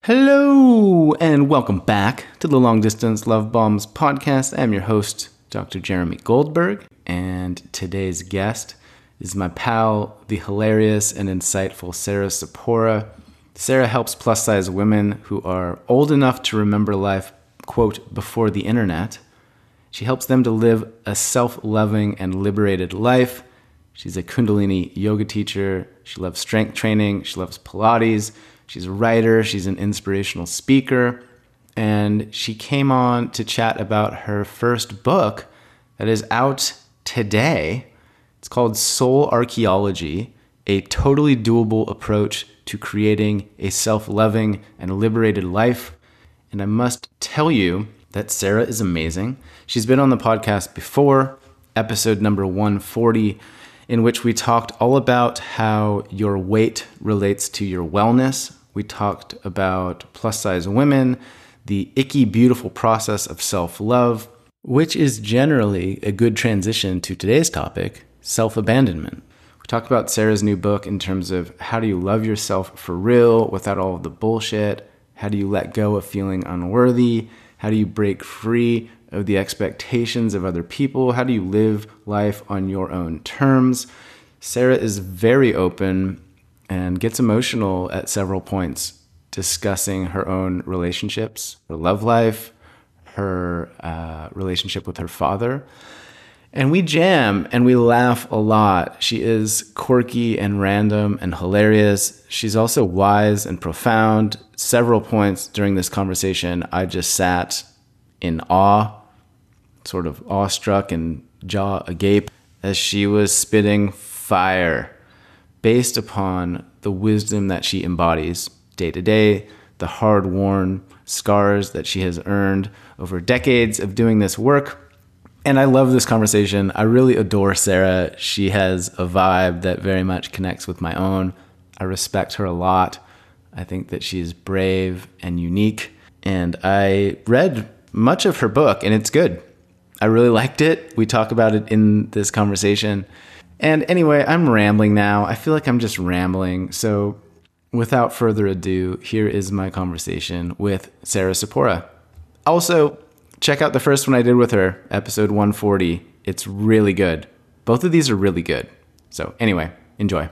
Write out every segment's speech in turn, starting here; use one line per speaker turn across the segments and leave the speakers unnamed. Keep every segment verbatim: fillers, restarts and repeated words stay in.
Hello, and welcome back to the Long Distance Love Bombs podcast. I'm your host, Doctor Jeremy Goldberg, and today's guest is my pal, the hilarious and insightful Sarah Sapora. Sarah helps plus-size women who are old enough to remember life, quote, before the internet. She helps them to live a self-loving and liberated life. She's a Kundalini yoga teacher. She loves strength training. She loves Pilates. She's a writer, she's an inspirational speaker, and she came on to chat about her first book that is out today. It's called Soul Archaeology, a totally doable approach to creating a self-loving and liberated life. And I must tell you that Sarah is amazing. She's been on the podcast before, episode number one forty, in which we talked all about how your weight relates to your wellness. We talked about plus-size women, the icky, beautiful process of self-love, which is generally a good transition to today's topic, self-abandonment. We talked about Sarah's new book in terms of how do you love yourself for real without all of the bullshit? How do you let go of feeling unworthy? How do you break free of the expectations of other people? How do you live life on your own terms? Sarah is very open and gets emotional at several points discussing her own relationships, her love life, her uh, relationship with her father. And we jam and we laugh a lot. She is quirky and random and hilarious. She's also wise and profound. Several points during this conversation, I just sat in awe, sort of awestruck and jaw agape as she was spitting fire based upon the wisdom that she embodies day to day, the hard-worn scars that she has earned over decades of doing this work. And I love this conversation. I really adore Sarah. She has a vibe that very much connects with my own. I respect her a lot. I think that she is brave and unique. And I read much of her book, and it's good. I really liked it. We talk about it in this conversation. And anyway, I'm rambling now. I feel like I'm just rambling. So without further ado, here is my conversation with Sarah Sapora. Also, check out the first one I did with her, episode one forty. It's really good. Both of these are really good. So anyway, enjoy.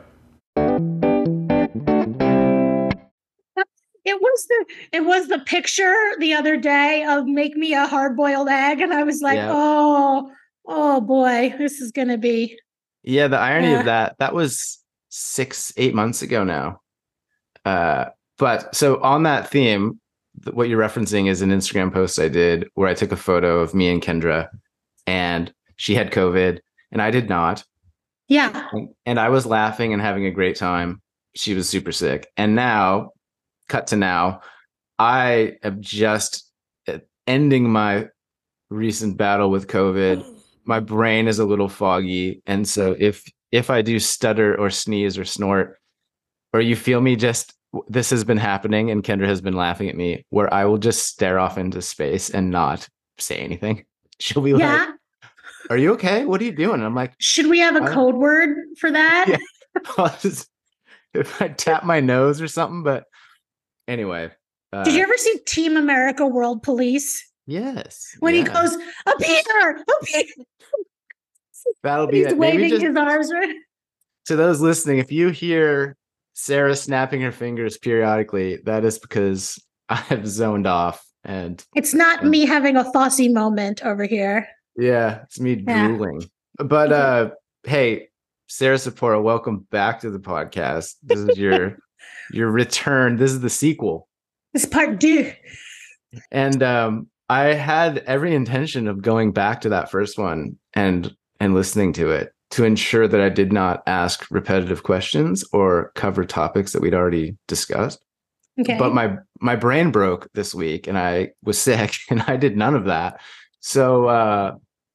It was the it was the picture the other day of make me a hard-boiled egg, and I was like,
Yeah.
oh, oh boy, this is gonna be.
Yeah, the irony
Yeah.
of that, that was six, eight months ago now. Uh, but so on that theme, th- what you're referencing is an Instagram post I did where I took a photo of me and Kendra, and she had COVID and I did not.
Yeah.
And, and I was laughing and having a great time. She was super sick. And now, cut to now, I am just uh, ending my recent battle with COVID. My brain is a little foggy. And so if if I do stutter or sneeze or snort, or you feel me just, this has been happening and Kendra has been laughing at me, where I will just stare off into space and not say anything. She'll be
Yeah.
like, are you okay? What are you doing? And I'm like,
Should we have a
"Uh,
code word for that?
yeah." I'll just, if I tap my nose or something, but anyway. Uh,
Did you ever see Team America World Police?
yes.
When
yeah.
he goes, up here, up here.
That'll be
He's
it. Maybe
waving
just
his arms right.
to those listening, if you hear Sarah snapping her fingers periodically, that is because I have zoned off. And
It's not me having a Fosse moment over here.
yeah, it's me
Yeah.
drooling. But uh, hey, Sarah Sapora, welcome back to the podcast. This is your your return. This is the sequel.
This is part two.
And um, I had every intention of going back to that first one and and listening to it to ensure that I did not ask repetitive questions or cover topics that we'd already discussed.
Okay.
But my my brain broke this week and I was sick and I did none of that. So uh,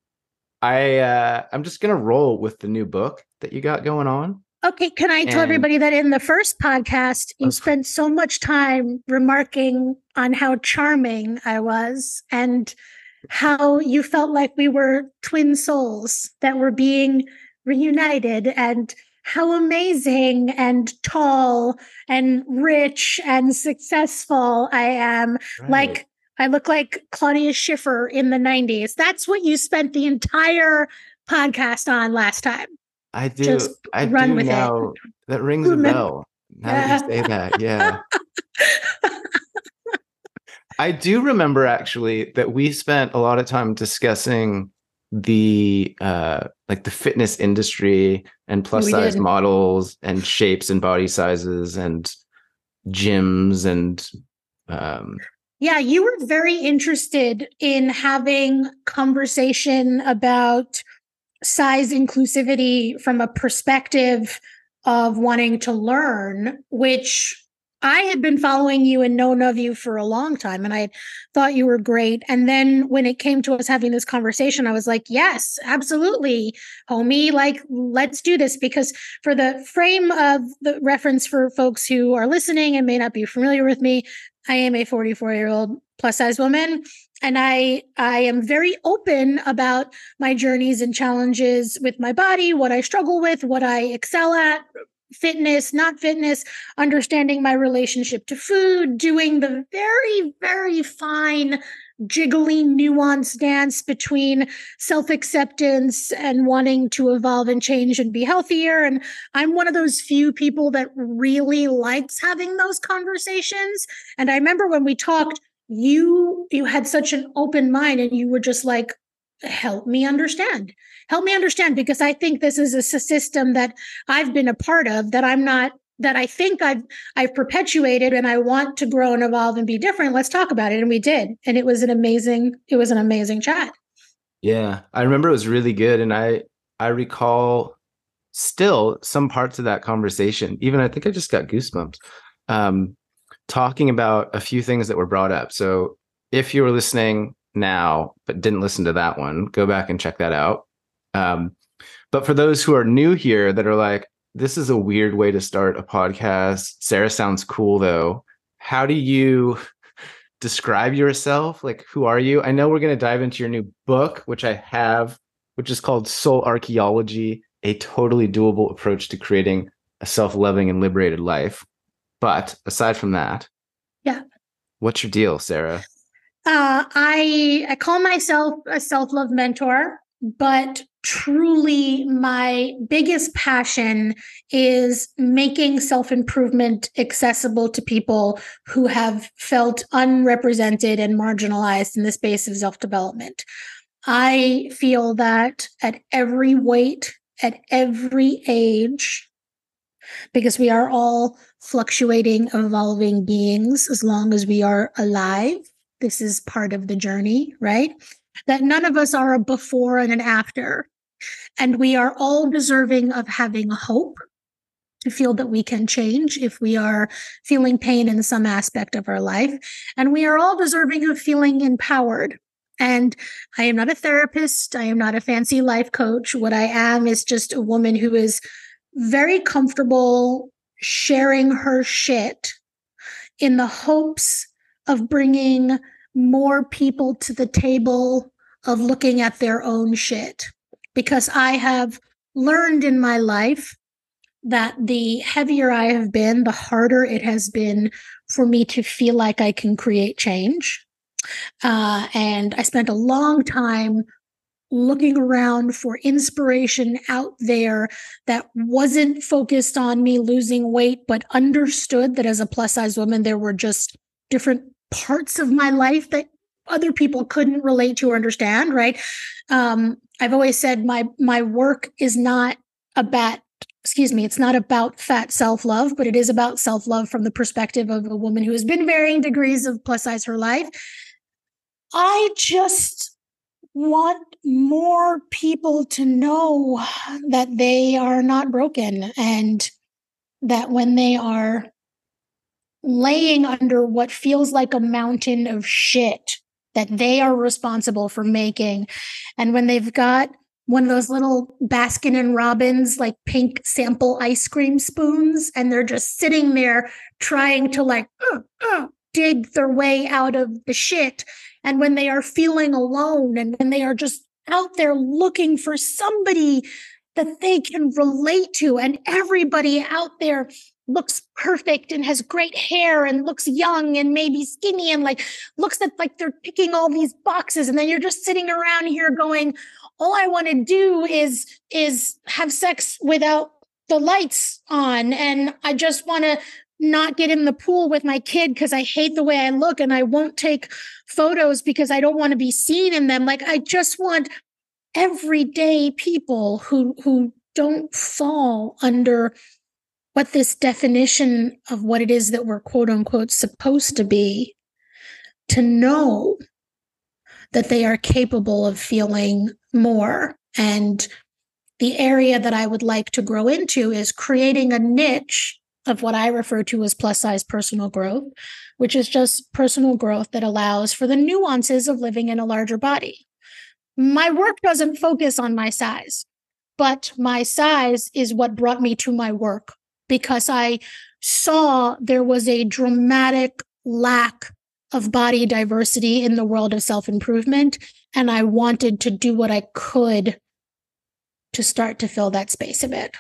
I uh, I'm just gonna roll with the new book that you got going on.
Okay, can I tell
And-
everybody that in the first podcast, you
Oh.
spent so much time remarking on how charming I was and how you felt like we were twin souls that were being reunited, and how amazing and tall and rich and successful I am.
Right.
Like, I look like Claudia Schiffer in the nineties. That's what you spent the entire podcast on last time.
I do.
Just
I
run
do
with
now.
it.
That rings a
Remember-
bell. Now that you say that, yeah. I do remember actually that we spent a lot of time discussing the uh like the fitness industry and plus
We
size
did.
models and shapes and body sizes and gyms and um
Yeah, you were very interested in having conversation about size inclusivity from a perspective of wanting to learn, which I had been following you and known of you for a long time, and I thought you were great. And then when it came to us having this conversation, I was like, yes, absolutely, homie, like, let's do this. Because for the frame of the reference for folks who are listening and may not be familiar with me, I am a forty-four year old plus size woman. And I, I am very open about my journeys and challenges with my body, what I struggle with, what I excel at, fitness, not fitness, understanding my relationship to food, doing the very, very fine, jiggly, nuanced dance between self-acceptance and wanting to evolve and change and be healthier. And I'm one of those few people that really likes having those conversations. And I remember when we talked, you you had such an open mind and you were just like, help me understand help me understand because I think this is a system that I've been a part of, that I'm not, that I think I've I've perpetuated, and I want to grow and evolve and be different. Let's talk about it. And we did, and it was an amazing it was an amazing chat.
Yeah, I remember it was really good, and I I recall still some parts of that conversation. Even I think I just got goosebumps. Um, talking about a few things that were brought up. So if you were listening now but didn't listen to that one, go back and check that out. Um, but for those who are new here that are like, this is a weird way to start a podcast. Sarah sounds cool though. How do you describe yourself? Like, who are you? I know we're going to dive into your new book, which I have, which is called Soul Archaeology, a totally doable approach to creating a self-loving and liberated life. But aside from that,
yeah,
what's your deal, Sarah?
Uh, I I call myself a self-love mentor, but truly my biggest passion is making self-improvement accessible to people who have felt unrepresented and marginalized in the space of self-development. I feel that at every weight, at every age, because we are all fluctuating, evolving beings as long as we are alive. This is part of the journey, right? That none of us are a before and an after. And we are all deserving of having hope to feel that we can change if we are feeling pain in some aspect of our life. And we are all deserving of feeling empowered. And I am not a therapist. I am not a fancy life coach. What I am is just a woman who is very comfortable sharing her shit in the hopes of bringing more people to the table of looking at their own shit. Because I have learned in my life that the heavier I have been, the harder it has been for me to feel like I can create change. Uh, and I spent a long time looking around for inspiration out there that wasn't focused on me losing weight, but understood that as a plus size woman, there were just different parts of my life that other people couldn't relate to or understand, right? Um, I've always said my my work is not about, excuse me, it's not about fat self-love, but it is about self-love from the perspective of a woman who has been varying degrees of plus size her life. I just want more people to know that they are not broken, and that when they are laying under what feels like a mountain of shit that they are responsible for making, and when they've got one of those little Baskin and Robbins like pink sample ice cream spoons and they're just sitting there trying to like uh, uh, dig their way out of the shit, and when they are feeling alone, and when they are just out there looking for somebody that they can relate to. And everybody out there looks perfect and has great hair and looks young and maybe skinny and like looks at like they're ticking all these boxes. And then you're just sitting around here going, all I want to do is, is have sex without the lights on. And I just want to not get in the pool with my kid because I hate the way I look, and I won't take photos because I don't want to be seen in them. Like, I just want everyday people who, who don't fall under what this definition of what it is that we're quote unquote supposed to be, to know that they are capable of feeling more. And the area that I would like to grow into is creating a niche of what I refer to as plus size personal growth, which is just personal growth that allows for the nuances of living in a larger body. My work doesn't focus on my size, but my size is what brought me to my work, because I saw there was a dramatic lack of body diversity in the world of self-improvement, and I wanted to do what I could to start to fill that space a bit.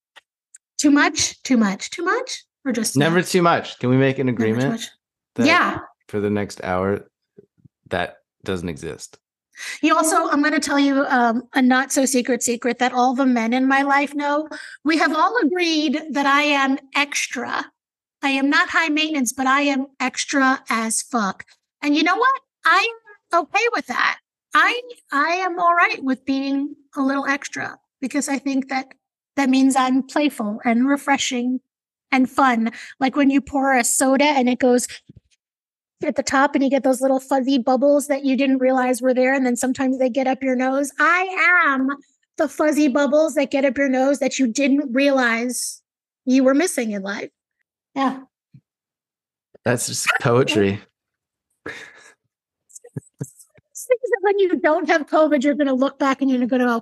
Too much? Too much? Too much? Or just
never
enough?
too much? Can we make an agreement? That
yeah.
For the next hour, that doesn't exist.
You also, I'm going to tell you um, a not so secret secret that all the men in my life know. We have all agreed that I am extra. I am not high maintenance, but I am extra as fuck. And you know what? I'm okay with that. I I am all right with being a little extra, because I think that that means I'm playful and refreshing and fun. Like when you pour a soda and it goes at the top and you get those little fuzzy bubbles that you didn't realize were there. And then sometimes they get up your nose. I am the fuzzy bubbles that get up your nose that you didn't realize you were missing in life. Yeah.
That's just poetry.
When you don't have COVID, you're going to look back and you're going to go,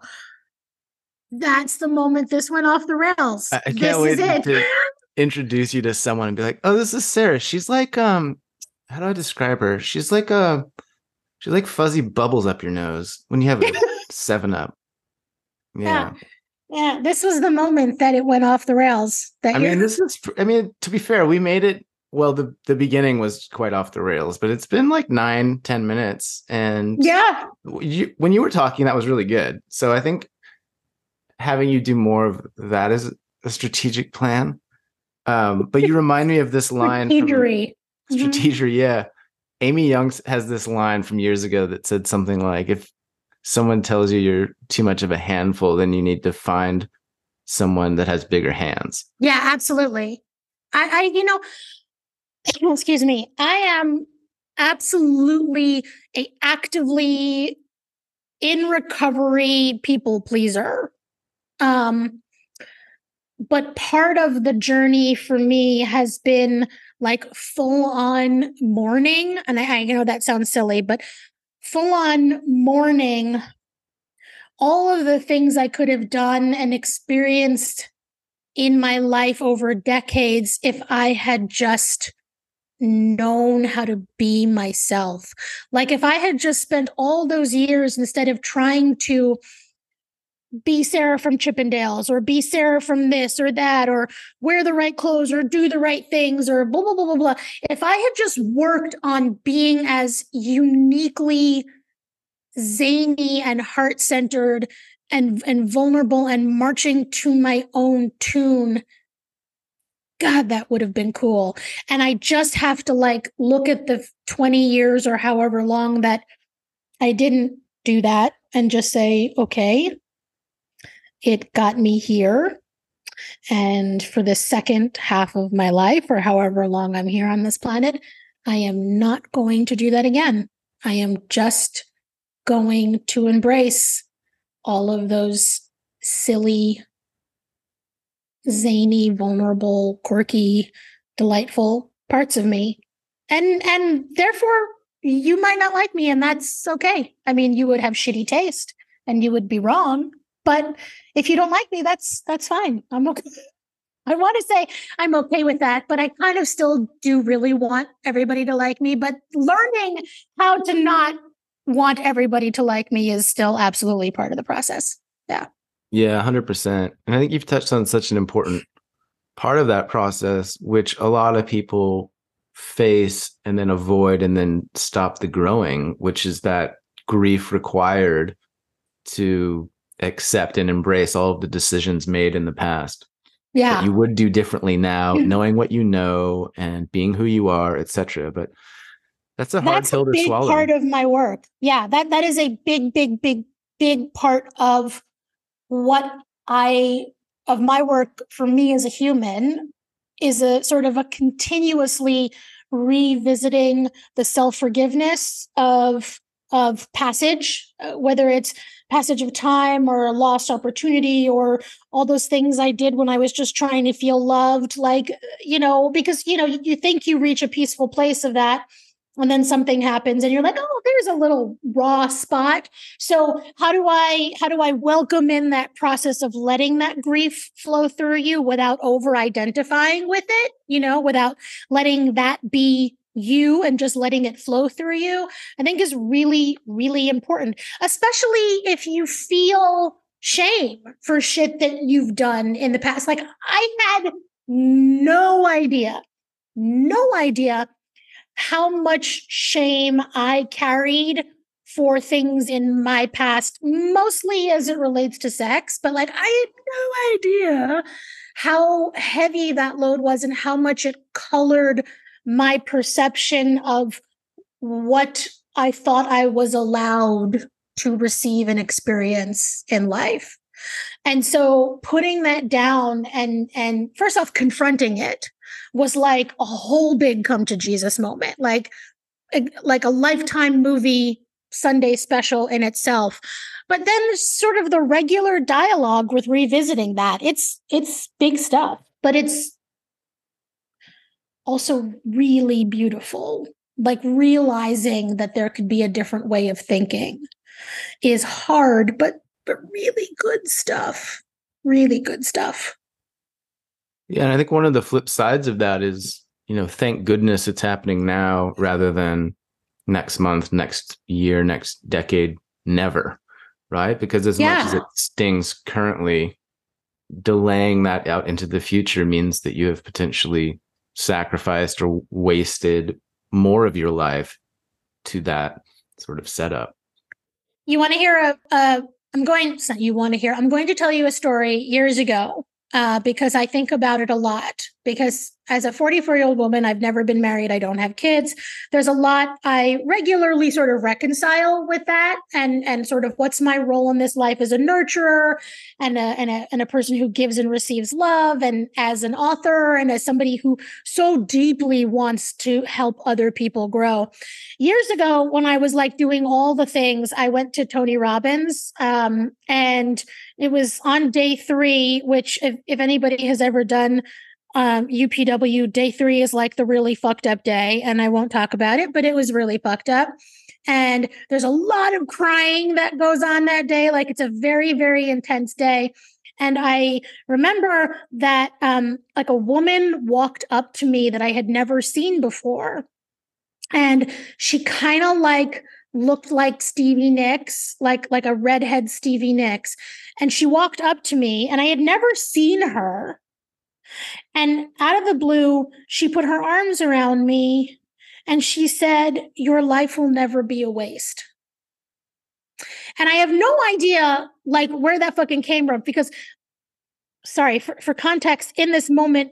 that's the moment this went off the rails.
I, I can't
this
wait
is it.
to introduce you to someone and be like, oh, this is Sarah. She's like, um, how do I describe her? She's like a, she's like fuzzy bubbles up your nose when you have a seven up. Yeah.
yeah. Yeah. This was the moment that it went off the rails. That
I mean, this is, I mean, to be fair, we made it. Well, the, the beginning was quite off the rails, but it's been like nine, ten minutes. And
yeah,
you, when you were talking, that was really good. So I think having you do more of that is a strategic plan. Um, but you remind me of this line.
Strategery.
From, strategery, yeah. Amy Young has this line from years ago that said something like, if someone tells you you're too much of a handful, then you need to find someone that has bigger hands.
Yeah, absolutely. I, I you know, excuse me, I am absolutely a actively in recovery people pleaser. Um, but part of the journey for me has been like full on mourning. And I, I know that sounds silly, but full on mourning all of the things I could have done and experienced in my life over decades if I had just known how to be myself. Like if I had just spent all those years, instead of trying to be Sarah from Chippendales or be Sarah from this or that, or wear the right clothes or do the right things or blah, blah, blah, blah, blah. If I had just worked on being as uniquely zany and heart-centered and, and vulnerable and marching to my own tune, God, that would have been cool. And I just have to like look at the twenty years or however long that I didn't do that and just say, okay, it got me here. And for the second half of my life, or however long I'm here on this planet, I am not going to do that again. I am just going to embrace all of those silly, zany, vulnerable, quirky, delightful parts of me. And and therefore, you might not like me, and that's okay. I mean, you would have shitty taste and you would be wrong. But if you don't like me, that's that's fine. I'm okay. I want to say I'm okay with that, but I kind of still do really want everybody to like me. But learning how to not want everybody to like me is still absolutely part of the process. Yeah.
Yeah, one hundred percent. And I think you've touched on such an important part of that process, which a lot of people face and then avoid and then stop the growing, which is that grief required to accept and embrace all of the decisions made in the past that
Yeah.
you would do differently now, knowing what you know and being who you are, et cetera. But that's a hard
That's a
pill to
big
swallow.
part of my work. Yeah, that that is a big, big, big, big part of what I of my work for me as a human is a sort of a continuously revisiting the self-forgiveness of of passage, uh, whether it's passage of time or a lost opportunity or all those things I did when I was just trying to feel loved, like, you know, because you know you, you think you reach a peaceful place of that, and then something happens and you're like, oh, there's a little raw spot. So how do i how do I welcome in that process of letting that grief flow through you without over identifying with it, you know, without letting that be you and just letting it flow through you, I think is really, really important, especially if you feel shame for shit that you've done in the past. Like, I had no idea no idea how much shame I carried for things in my past, mostly as it relates to sex. But like, I had no idea how heavy that load was and how much it colored my perception of what I thought I was allowed to receive and experience in life. And so putting that down and and first off confronting it was like a whole big come to Jesus moment, like like a Lifetime movie Sunday special in itself. But then sort of the regular dialogue with revisiting that. It's it's big stuff, but it's also really beautiful. Like realizing that there could be a different way of thinking is hard, but but really good stuff. Really good stuff.
Yeah, and I think one of the flip sides of that is, you know, thank goodness it's happening now rather than next month, next year, next decade, never, right? Because as
Yeah.
much as it stings currently, delaying that out into the future means that you have potentially sacrificed or wasted more of your life to that sort of setup.
You want to hear a, a I'm going, you want to hear, I'm going to tell you a story years ago uh, because I think about it a lot. Because as a forty-four year old woman, I've never been married. I don't have kids. There's a lot I regularly sort of reconcile with that, and and sort of what's my role in this life as a nurturer and a, and a, and a person who gives and receives love, and as an author and as somebody who so deeply wants to help other people grow. Years ago, when I was like doing all the things, I went to Tony Robbins, um, and it was on day three, which if, if anybody has ever done um, U P W, day three is like the really fucked up day, and I won't talk about it, but it was really fucked up. And there's a lot of crying that goes on that day. Like, it's a very, very intense day. And I remember that um, like a woman walked up to me that I had never seen before. And she kind of like looked like Stevie Nicks, like like a redhead Stevie Nicks. And she walked up to me, and I had never seen her. And out of the blue, she put her arms around me and she said, "Your life will never be a waste." And I have no idea like where that fucking came from, because, sorry, for, for context, in this moment,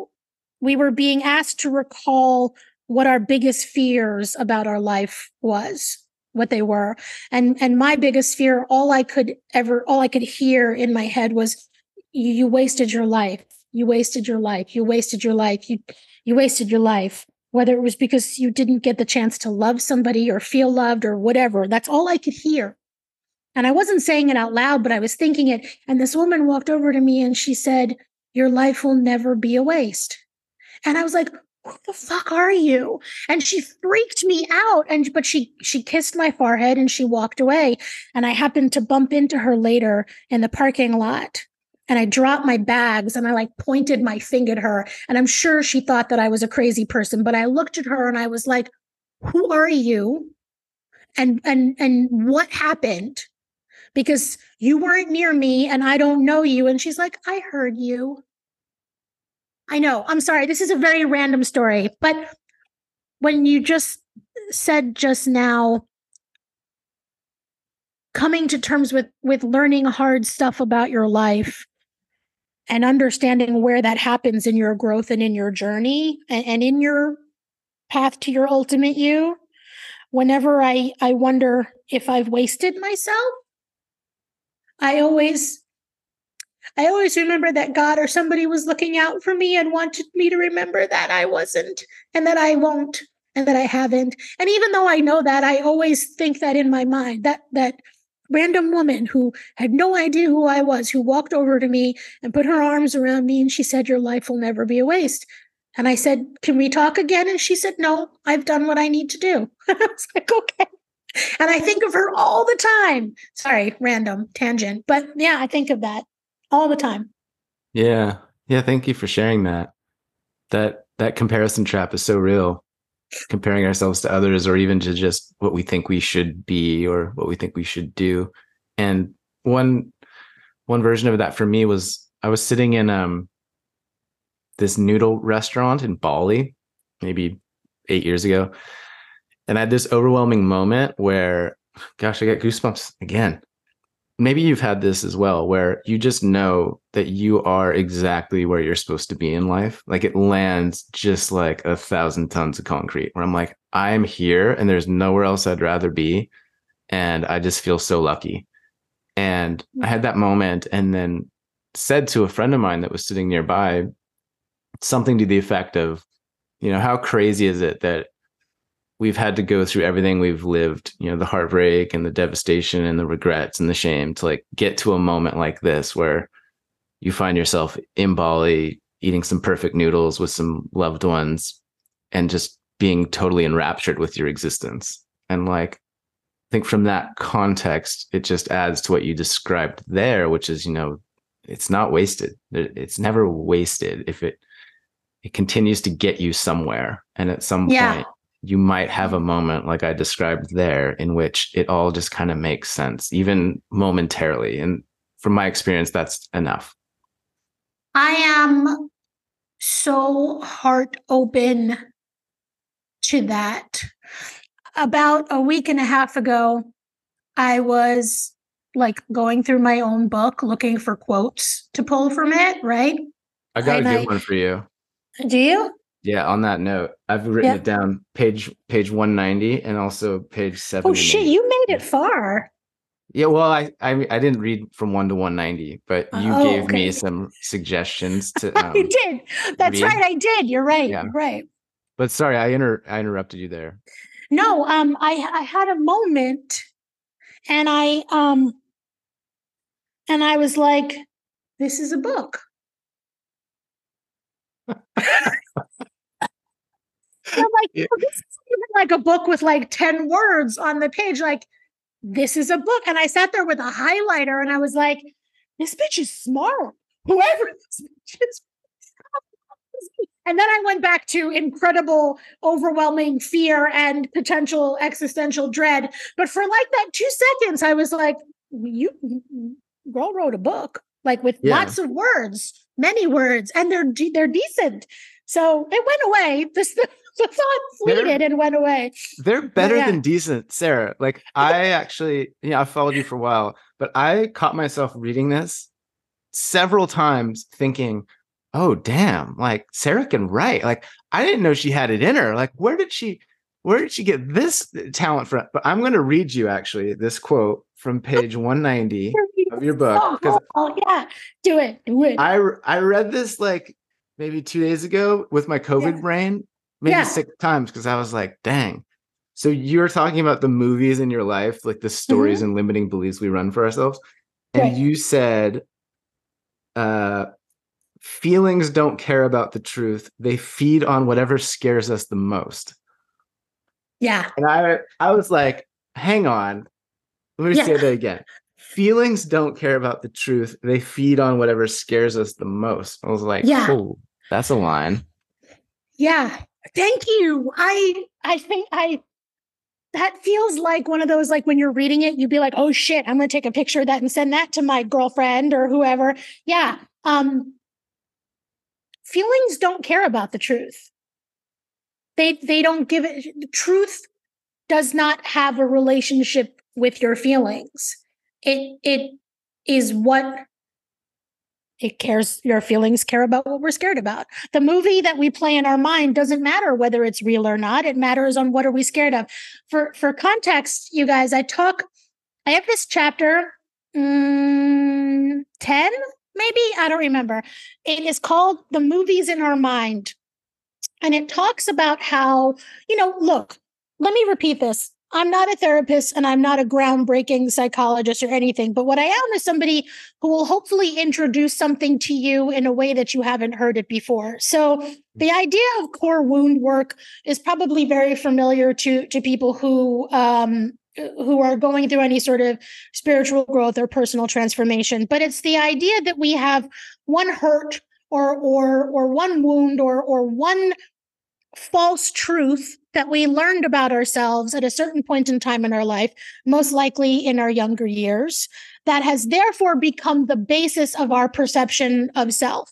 we were being asked to recall what our biggest fears about our life was, what they were. And, and my biggest fear, all I could ever, all I could hear in my head was, you, you wasted your life. You wasted your life. You wasted your life. You, you wasted your life. Whether it was because you didn't get the chance to love somebody or feel loved or whatever. That's all I could hear. And I wasn't saying it out loud, but I was thinking it. And this woman walked over to me and she said, "Your life will never be a waste." And I was like, "Who the fuck are you?" And she freaked me out. And but she she kissed my forehead and she walked away. And I happened to bump into her later in the parking lot. And I dropped my bags and I like pointed my finger at her. And I'm sure she thought that I was a crazy person, but I looked at her and I was like, "Who are you? And and and what happened?" because you weren't near me and I don't know you. And she's like, I heard you. I know. I'm sorry. This is a very random story. But when you just said just now, coming to terms with, with learning hard stuff about your life and understanding where that happens in your growth and in your journey and, and in your path to your ultimate you, whenever I, I wonder if I've wasted myself, I always I always remember that God or somebody was looking out for me and wanted me to remember that I wasn't and that I won't and that I haven't. And even though I know that, I always think that in my mind, that that random woman who had no idea who I was, who walked over to me and put her arms around me and she said, your life will never be a waste. And I said, can we talk again? And she said, no, I've done what I need to do. I was like, okay. And I think of her all the time. Sorry, random tangent. But yeah, I think of that all the time.
Yeah. Yeah. Thank you for sharing that. That that comparison trap is so real. Comparing ourselves to others, or even to just what we think we should be or what we think we should do. And one one version of that for me was I was sitting in um this noodle restaurant in Bali, maybe eight years ago. And I had this overwhelming moment where, gosh, I get goosebumps again. Maybe you've had this as well, where you just know that you are exactly where you're supposed to be in life. Like it lands just like a thousand tons of concrete, where I'm like, I'm here and there's nowhere else I'd rather be. And I just feel so lucky. And I had that moment and then said to a friend of mine that was sitting nearby something to the effect of, you know, how crazy is it that we've had to go through everything we've lived, you know, the heartbreak and the devastation and the regrets and the shame to like get to a moment like this where you find yourself in Bali eating some perfect noodles with some loved ones and just being totally enraptured with your existence. And like, I think from that context, it just adds to what you described there, which is, you know, it's not wasted. It's never wasted if it, it continues to get you somewhere. And at some
Yeah.
point, you might have a moment like I described there in which it all just kind of makes sense, even momentarily. And from my experience, that's enough.
I am so heart open to that. About a week and a half ago, I was like going through my own book, looking for quotes to pull from it, right?
I got
And
a good
I-
one for you.
Do you?
Yeah, on that note, I've written
Yeah.
it down page page one ninety and also page seventy.
Oh shit, you made it far.
Yeah, well, I, I I didn't read from one to one ninety, but you
Oh,
gave
okay.
me some suggestions to. Um,
I did. That's
read.
right. I did. You're right.
Yeah.
You're right.
But sorry, I inter I interrupted you there.
No, um, I I had a moment, and I um, and I was like, "This is a book." I'm like,
Yeah.
"Oh, this isn't even like a book with like ten words on the page. Like, this is a book." And I sat there with a highlighter, and I was like, "This bitch is smart. Whoever this bitch is." And then I went back to incredible, overwhelming fear and potential existential dread. But for like that two seconds, I was like, you girl wrote a book, like with
Yeah.
lots of words, many words, and they're de- they're decent. So it went away. This the thought fleeted and went away.
They're better
yeah.
than decent, Sarah. Like I actually, yeah, I followed you for a while, but I caught myself reading this several times thinking, oh, damn, like Sarah can write. Like I didn't know she had it in her. Like where did she, where did she get this talent from? But I'm going to read you actually this quote from page one ninety of your book.
Oh,
Because
oh, yeah, do it, do it.
I, I read this like maybe two days ago with my COVID
Yeah.
brain, maybe
Yeah.
six times because I was like, dang. So you're talking about the movies in your life, like the stories
Mhm.
and limiting beliefs we run for ourselves. And
Right.
you said, uh, feelings don't care about the truth. They feed on whatever scares us the most.
Yeah.
And I, I was like, hang on. Let me
Yeah.
say that again. Feelings don't care about the truth. They feed on whatever scares us the most. I was like,
Yeah.
oh, that's a line.
Yeah. Thank you. I I think I that feels like one of those, like when you're reading it, you'd be like, oh shit, I'm going to take a picture of that and send that to my girlfriend or whoever. Yeah. Um, feelings don't care about the truth. They, they don't give it, the truth does not have a relationship with your feelings. It, it is what it cares. Your feelings care about what we're scared about. The movie that we play in our mind doesn't matter whether it's real or not. It matters on what are we scared of. For, for context, you guys, I talk, I have this chapter, um, ten, maybe, I don't remember. It is called The Movies in Our Mind. And it talks about how, you know, look, let me repeat this. I'm not a therapist and I'm not a groundbreaking psychologist or anything, but what I am is somebody who will hopefully introduce something to you in a way that you haven't heard it before. So the idea of core wound work is probably very familiar to, to people who, um, who are going through any sort of spiritual growth or personal transformation. But it's the idea that we have one hurt or, or, or one wound or, or one false truth that we learned about ourselves at a certain point in time in our life, most likely in our younger years, that has therefore become the basis of our perception of self.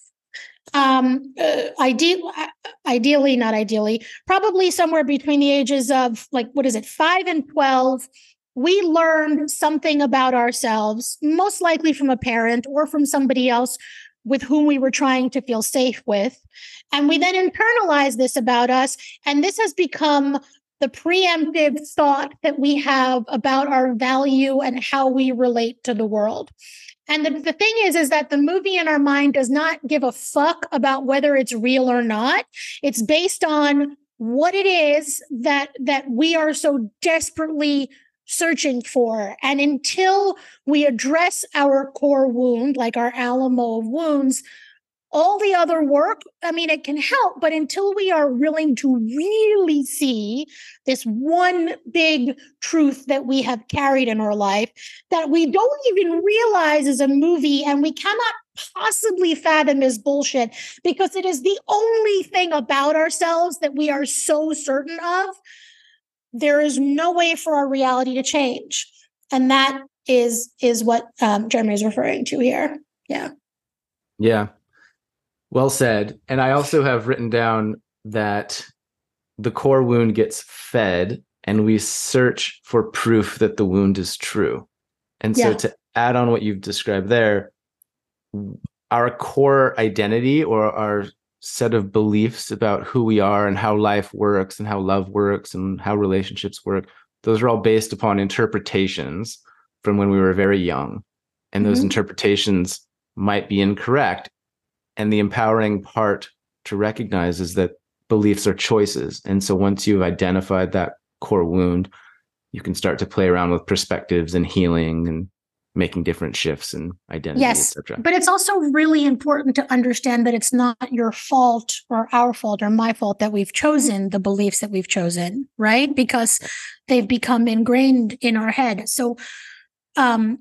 Um, uh, ide- ideally, not ideally, probably somewhere between the ages of like, what is it, five and twelve, we learned something about ourselves, most likely from a parent or from somebody else with whom we were trying to feel safe with. And we then internalize this about us. And this has become the preemptive thought that we have about our value and how we relate to the world. And the, the thing is, is that the movie in our mind does not give a fuck about whether it's real or not. It's based on what it is that, that we are so desperately searching for. And until we address our core wound, like our Alamo of wounds, all the other work, I mean, it can help, but until we are willing to really see this one big truth that we have carried in our life that we don't even realize is a movie and we cannot possibly fathom is bullshit because it is the only thing about ourselves that we are so certain of, there is no way for our reality to change. And that is, is what um, Jeremy is referring to here. Yeah.
Yeah. Well said. And I also have written down that the core wound gets fed and we search for proof that the wound is true. And so yeah. to add on what you've described there, our core identity or our set of beliefs about who we are and how life works and how love works and how relationships work, those are all based upon interpretations from when we were very young. And those mm-hmm. interpretations might be incorrect. And the empowering part to recognize is that beliefs are choices. And so once you've identified that core wound, you can start to play around with perspectives and healing and making different shifts in identity,
yes,
et cetera.
But it's also really important to understand that it's not your fault or our fault or my fault that we've chosen the beliefs that we've chosen, right? Because they've become ingrained in our head. So um,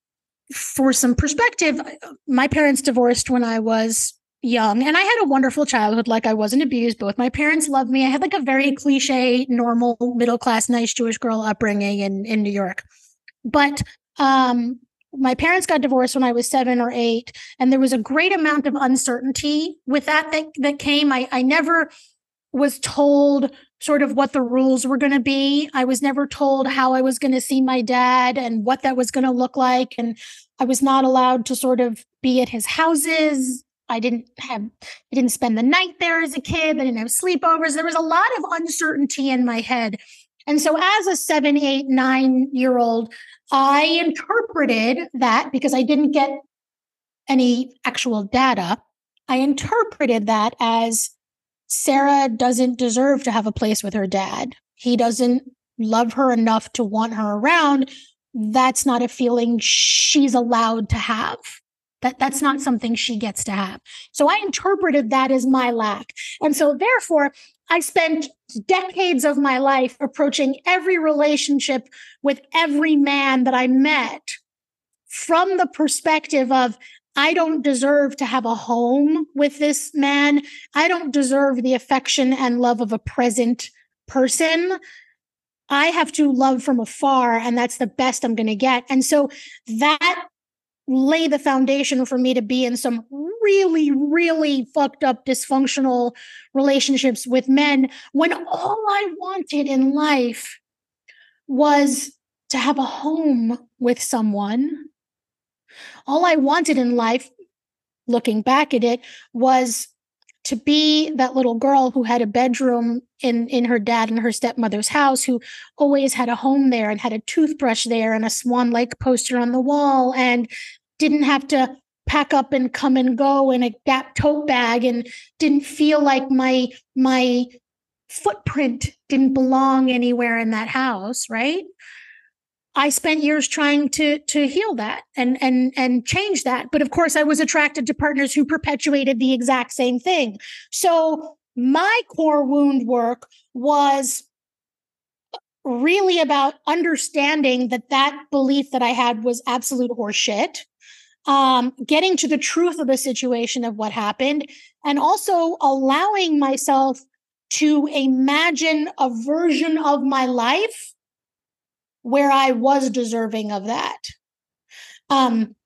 for some perspective, my parents divorced when I was young, and I had a wonderful childhood. Like, I wasn't abused. Both my parents loved me. I had like a very cliche, normal, middle-class, nice Jewish girl upbringing in, in New York. But um, my parents got divorced when I was seven or eight, and there was a great amount of uncertainty with that that, that came. I, I never was told sort of what the rules were going to be. I was never told how I was going to see my dad and what that was going to look like. And I was not allowed to sort of be at his houses. I didn't have, I didn't spend the night there as a kid. I didn't have sleepovers. There was a lot of uncertainty in my head. And so as a seven, eight, nine year old, I interpreted that, because I didn't get any actual data, I interpreted that as Sarah doesn't deserve to have a place with her dad. He doesn't love her enough to want her around. That's not a feeling she's allowed to have. That, that's not something she gets to have. So I interpreted that as my lack. And so therefore, I spent decades of my life approaching every relationship with every man that I met from the perspective of, I don't deserve to have a home with this man. I don't deserve the affection and love of a present person. I have to love from afar, and that's the best I'm going to get. And so that lay the foundation for me to be in some really, really fucked up, dysfunctional relationships with men when all I wanted in life was to have a home with someone. All I wanted in life, looking back at it, was to be that little girl who had a bedroom in, in her dad and her stepmother's house, who always had a home there and had a toothbrush there and a Swan Lake poster on the wall, and didn't have to pack up and come and go in a Gap tote bag, and didn't feel like my my footprint didn't belong anywhere in that house, right? I spent years trying to to heal that and and and change that. But of course, I was attracted to partners who perpetuated the exact same thing. So my core wound work was really about understanding that that belief that I had was absolute horseshit, um, getting to the truth of the situation of what happened, and also allowing myself to imagine a version of my life where I was deserving of that. Um,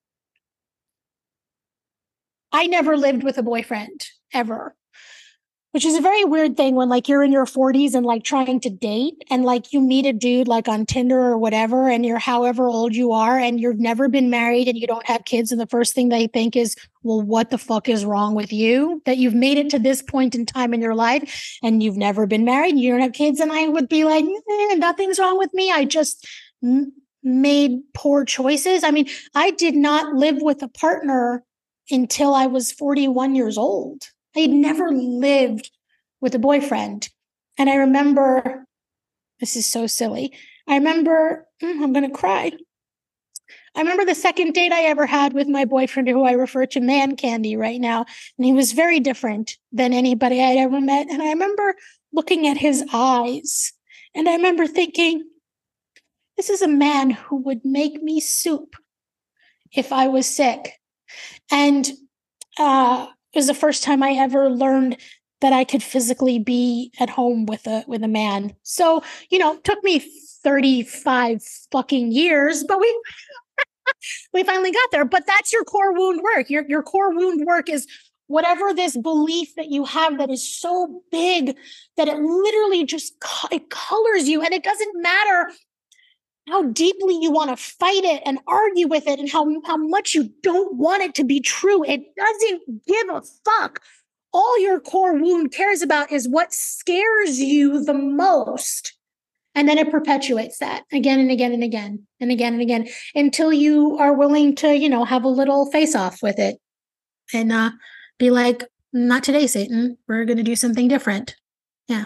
I never lived with a boyfriend ever, which is a very weird thing when like you're in your forties and like trying to date, and like you meet a dude like on Tinder or whatever, and you're however old you are and you've never been married and you don't have kids. And the first thing they think is, well, what the fuck is wrong with you that you've made it to this point in time in your life and you've never been married and you don't have kids? And I would be like, eh, nothing's wrong with me. I just m- made poor choices. I mean, I did not live with a partner until I was forty-one years old. I had never lived with a boyfriend. And I remember, this is so silly. I remember, mm, I'm going to cry. I remember the second date I ever had with my boyfriend, who I refer to Man Candy right now. And he was very different than anybody I'd ever met. And I remember looking at his eyes. And I remember thinking, this is a man who would make me soup if I was sick. And uh, it was the first time I ever learned that I could physically be at home with a with a man. So, you know, it took me thirty-five fucking years, but we we finally got there. But that's your core wound work. Your your core wound work is whatever this belief that you have that is so big that it literally just co- it colors you, and it doesn't matter how deeply you want to fight it and argue with it and how, how much you don't want it to be true. It doesn't give a fuck. All your core wound cares about is what scares you the most. And then it perpetuates that again and again and again and again and again until you are willing to, you know, have a little face off with it and uh, be like, not today, Satan. We're going to do something different. Yeah.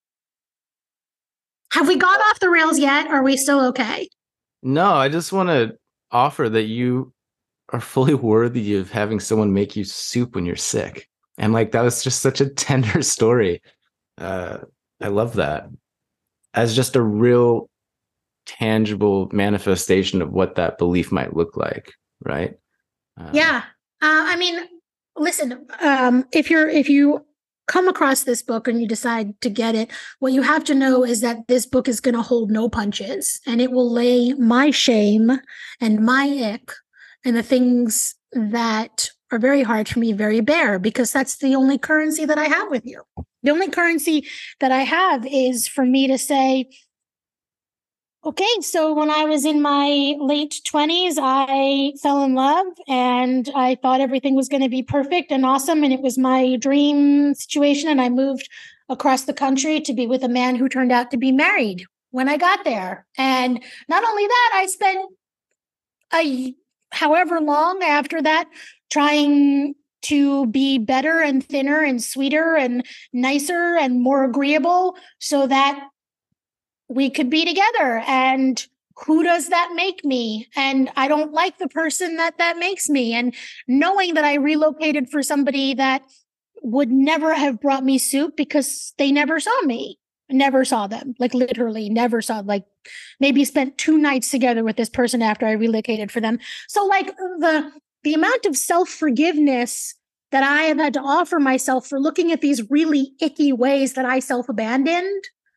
Have we gone off the rails yet? Are we still okay?
No, I just want to offer that you are fully worthy of having someone make you soup when you're sick. And like, that was just such a tender story. Uh, I love that as just a real tangible manifestation of what that belief might look like. Right.
Um, yeah. Uh, I mean, listen, um, if you're, if you come across this book and you decide to get it, what you have to know is that this book is going to hold no punches, and it will lay my shame and my ick and the things that are very hard for me very bare, because that's the only currency that I have with you. The only currency that I have is for me to say, okay, so when I was in my late twenties, I fell in love and I thought everything was going to be perfect and awesome. And it was my dream situation. And I moved across the country to be with a man who turned out to be married when I got there. And not only that, I spent a however long after that trying to be better and thinner and sweeter and nicer and more agreeable so that we could be together. And who does that make me? And I don't like the person that that makes me. And knowing that I relocated for somebody that would never have brought me soup because they never saw me, never saw them, like literally never saw, like maybe spent two nights together with this person after I relocated for them. So like the, the amount of self-forgiveness that I have had to offer myself for looking at these really icky ways that I self-abandoned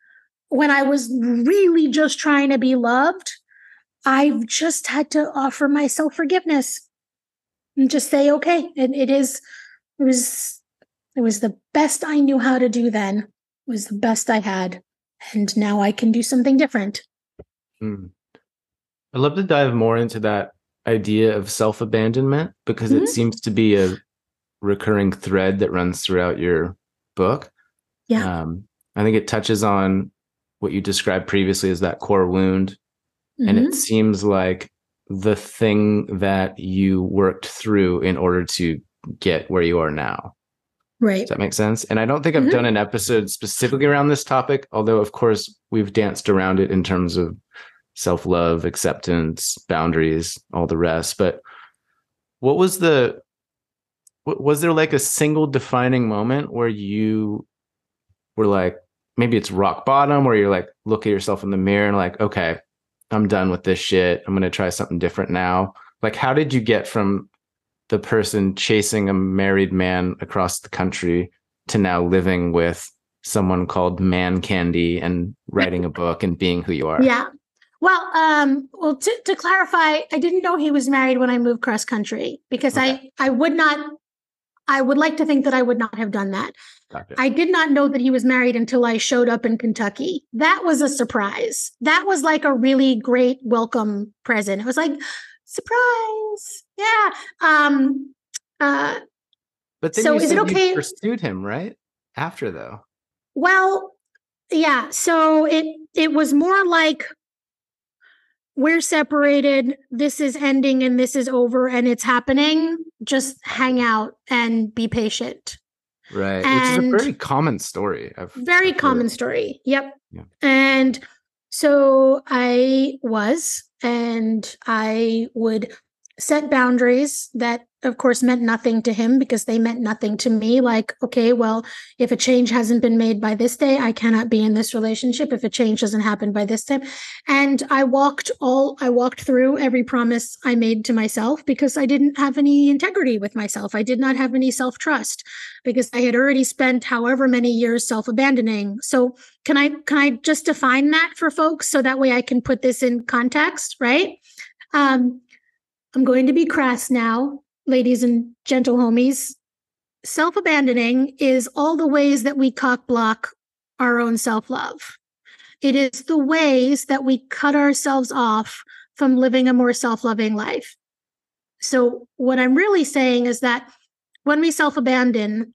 when I was really just trying to be loved, I've just had to offer myself forgiveness and just say, okay, it, it is, it was, it was the best I knew how to do then. It was the best I had. And now I can do something different.
Mm. I'd love to dive more into that idea of self-abandonment, because mm-hmm. it seems to be a recurring thread that runs throughout your book.
Yeah.
Um, I think it touches on what you described previously as that core wound. Mm-hmm. And it seems like the thing that you worked through in order to get where you are now.
Right.
Does that make sense? And I don't think I've mm-hmm. done an episode specifically around this topic, although of course we've danced around it in terms of self-love, acceptance, boundaries, all the rest. But what was the, was there like a single defining moment where you were like, maybe it's rock bottom, where you're like, look at yourself in the mirror and like, okay, I'm done with this shit. I'm going to try something different now. Like, how did you get from the person chasing a married man across the country to now living with someone called Man Candy and writing a book and being who you are?
Yeah. Well, um, well, to, to clarify, I didn't know he was married when I moved cross country, because okay. I, I would not, I would like to think that I would not have done that. Gotcha. I did not know that he was married until I showed up in Kentucky. That was a surprise. That was like a really great welcome present. It was like, surprise. Yeah. Um, uh,
but then
so
you
is
said
it okay?
You pursued him, right? After though.
Well, yeah. So it, it was more like, we're separated, this is ending and this is over and it's happening. Just hang out and be patient.
Right.
And
which is a very common story. I've,
very
I've
common
heard.
story. Yep.
Yeah.
And so I was, and I would set boundaries that of course meant nothing to him because they meant nothing to me. Like, okay, well, if a change hasn't been made by this day, I cannot be in this relationship if a change doesn't happen by this time. And I walked all, I walked through every promise I made to myself because I didn't have any integrity with myself. I did not have any self-trust because I had already spent however many years self-abandoning. So can I, can I just define that for folks so that way I can put this in context, right? Um, I'm going to be crass now, ladies and gentle homies. Self-abandoning is all the ways that we cock block our own self-love. It is the ways that we cut ourselves off from living a more self-loving life. So what I'm really saying is that when we self-abandon,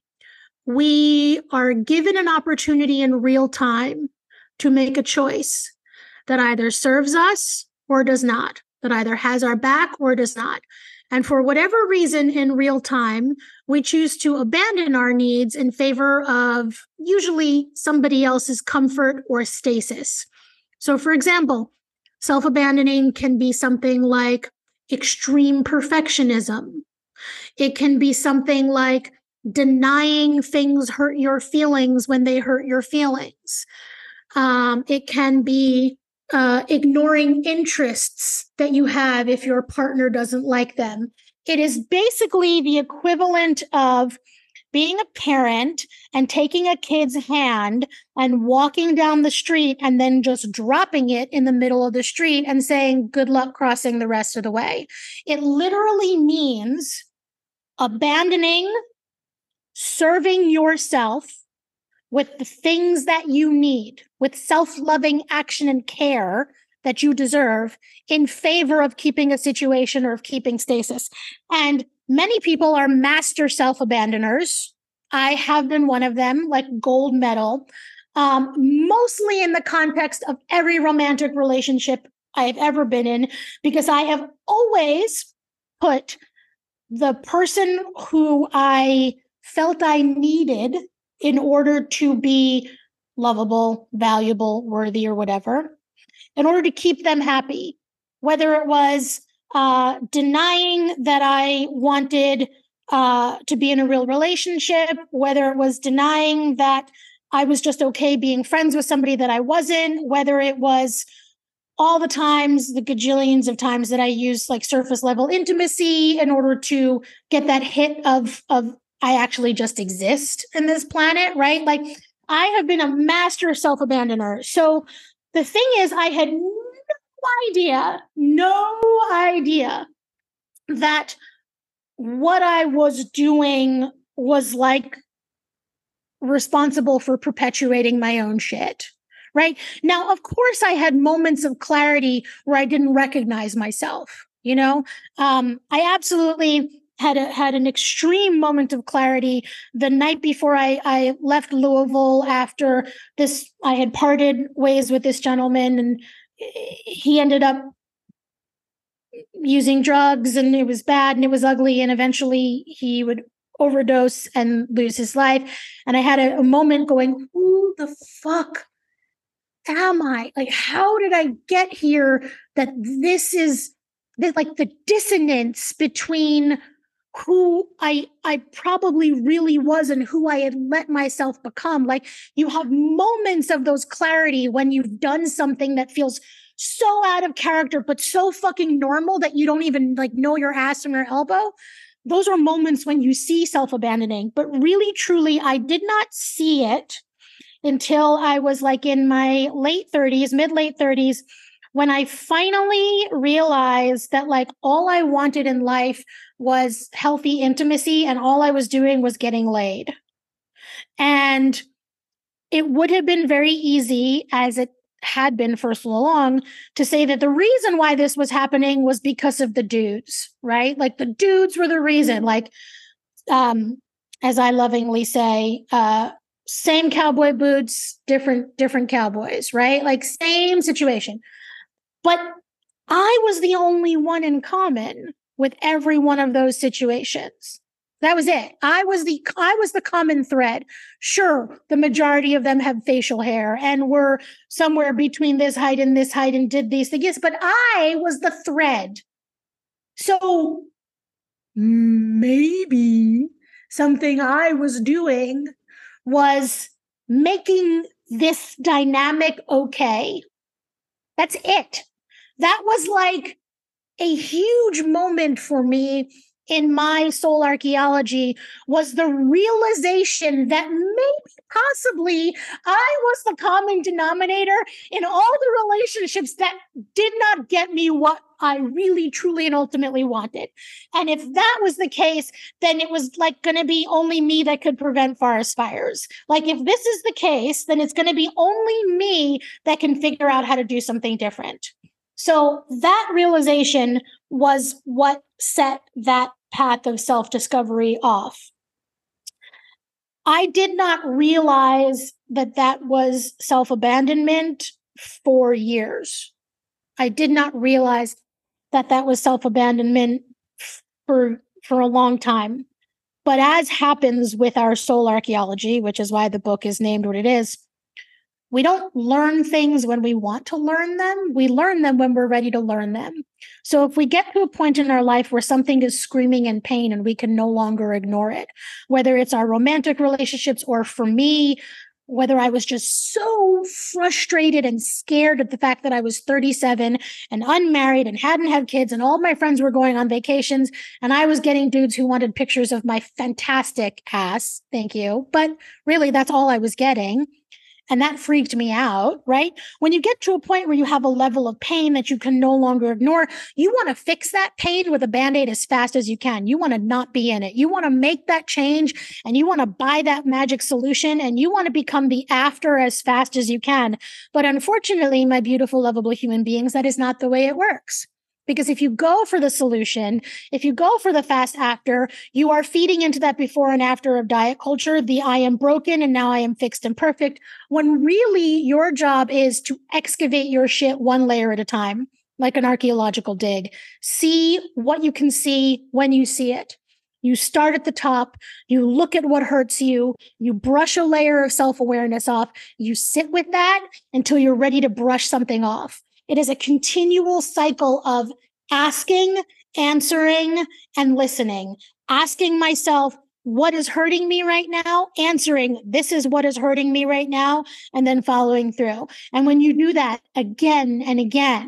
we are given an opportunity in real time to make a choice that either serves us or does not, that either has our back or does not. And for whatever reason in real time, we choose to abandon our needs in favor of usually somebody else's comfort or stasis. So for example, self-abandoning can be something like extreme perfectionism. It can be something like denying things hurt your feelings when they hurt your feelings. Um, it can be uh, ignoring interests that you have if your partner doesn't like them. It is basically the equivalent of being a parent and taking a kid's hand and walking down the street and then just dropping it in the middle of the street and saying, good luck crossing the rest of the way. It literally means abandoning serving yourself with the things that you need, with self-loving action and care that you deserve in favor of keeping a situation or of keeping stasis. And many people are master self-abandoners. I have been one of them, like gold medal, um, mostly in the context of every romantic relationship I have ever been in, because I have always put the person who I felt I needed in order to be lovable, valuable, worthy, or whatever, in order to keep them happy, whether it was uh, denying that I wanted uh, to be in a real relationship, whether it was denying that I was just okay being friends with somebody that I wasn't, whether it was all the times, the gajillions of times that I used like surface level intimacy in order to get that hit of, of I actually just exist in this planet, right? Like I have been a master self-abandoner. So the thing is, I had no idea, no idea that what I was doing was like responsible for perpetuating my own shit. Right now, of course, I had moments of clarity where I didn't recognize myself. You know, um, I absolutely had a, had an extreme moment of clarity the night before I, I left Louisville after this. I had parted ways with this gentleman, and he ended up using drugs, and it was bad and it was ugly, and eventually he would overdose and lose his life. And I had a, a moment going, who the fuck am I? Like, how did I get here? That this is that, like, the dissonance between who I I probably really was and who I had let myself become. Like, you have moments of those clarity when you've done something that feels so out of character, but so fucking normal that you don't even like know your ass from your elbow. Those are moments when you see self-abandoning. But really, truly, I did not see it until I was like in my late thirties, mid late thirties, when I finally realized that like all I wanted in life was healthy intimacy, and all I was doing was getting laid. And it would have been very easy, as it had been for so long, to say that the reason why this was happening was because of the dudes, right? Like the dudes were the reason. Like, um, as I lovingly say, uh, same cowboy boots, different different cowboys, right? Like same situation. But I was the only one in common with every one of those situations. That was it. I was the I was the common thread. Sure, the majority of them have facial hair and were somewhere between this height and this height and did these things, but I was the thread. So maybe something I was doing was making this dynamic okay. That's it. That was like a huge moment for me in my soul archaeology, was the realization that maybe possibly I was the common denominator in all the relationships that did not get me what I really, truly, and ultimately wanted. And if that was the case, then it was like going to be only me that could prevent forest fires. Like if this is the case, then it's going to be only me that can figure out how to do something different. So that realization was what set that path of self-discovery off. I did not realize that that was self-abandonment for years. I did not realize that that was self-abandonment for, for a long time. But as happens with our soul archaeology, which is why the book is named what it is, we don't learn things when we want to learn them. We learn them when we're ready to learn them. So if we get to a point in our life where something is screaming in pain and we can no longer ignore it, whether it's our romantic relationships or for me, whether I was just so frustrated and scared at the fact that I was thirty-seven and unmarried and hadn't had kids and all my friends were going on vacations and I was getting dudes who wanted pictures of my fantastic ass. Thank you. But really, that's all I was getting. And that freaked me out, right? When you get to a point where you have a level of pain that you can no longer ignore, you want to fix that pain with a Band-Aid as fast as you can. You want to not be in it. You want to make that change and you want to buy that magic solution and you want to become the after as fast as you can. But unfortunately, my beautiful, lovable human beings, that is not the way it works. Because if you go for the solution, if you go for the fast after, you are feeding into that before and after of diet culture, the I am broken and now I am fixed and perfect, when really your job is to excavate your shit one layer at a time, like an archaeological dig. See what you can see when you see it. You start at the top, you look at what hurts you, you brush a layer of self-awareness off, you sit with that until you're ready to brush something off. It is a continual cycle of asking, answering, and listening. Asking myself, what is hurting me right now? Answering, this is what is hurting me right now, and then following through. And when you do that again and again,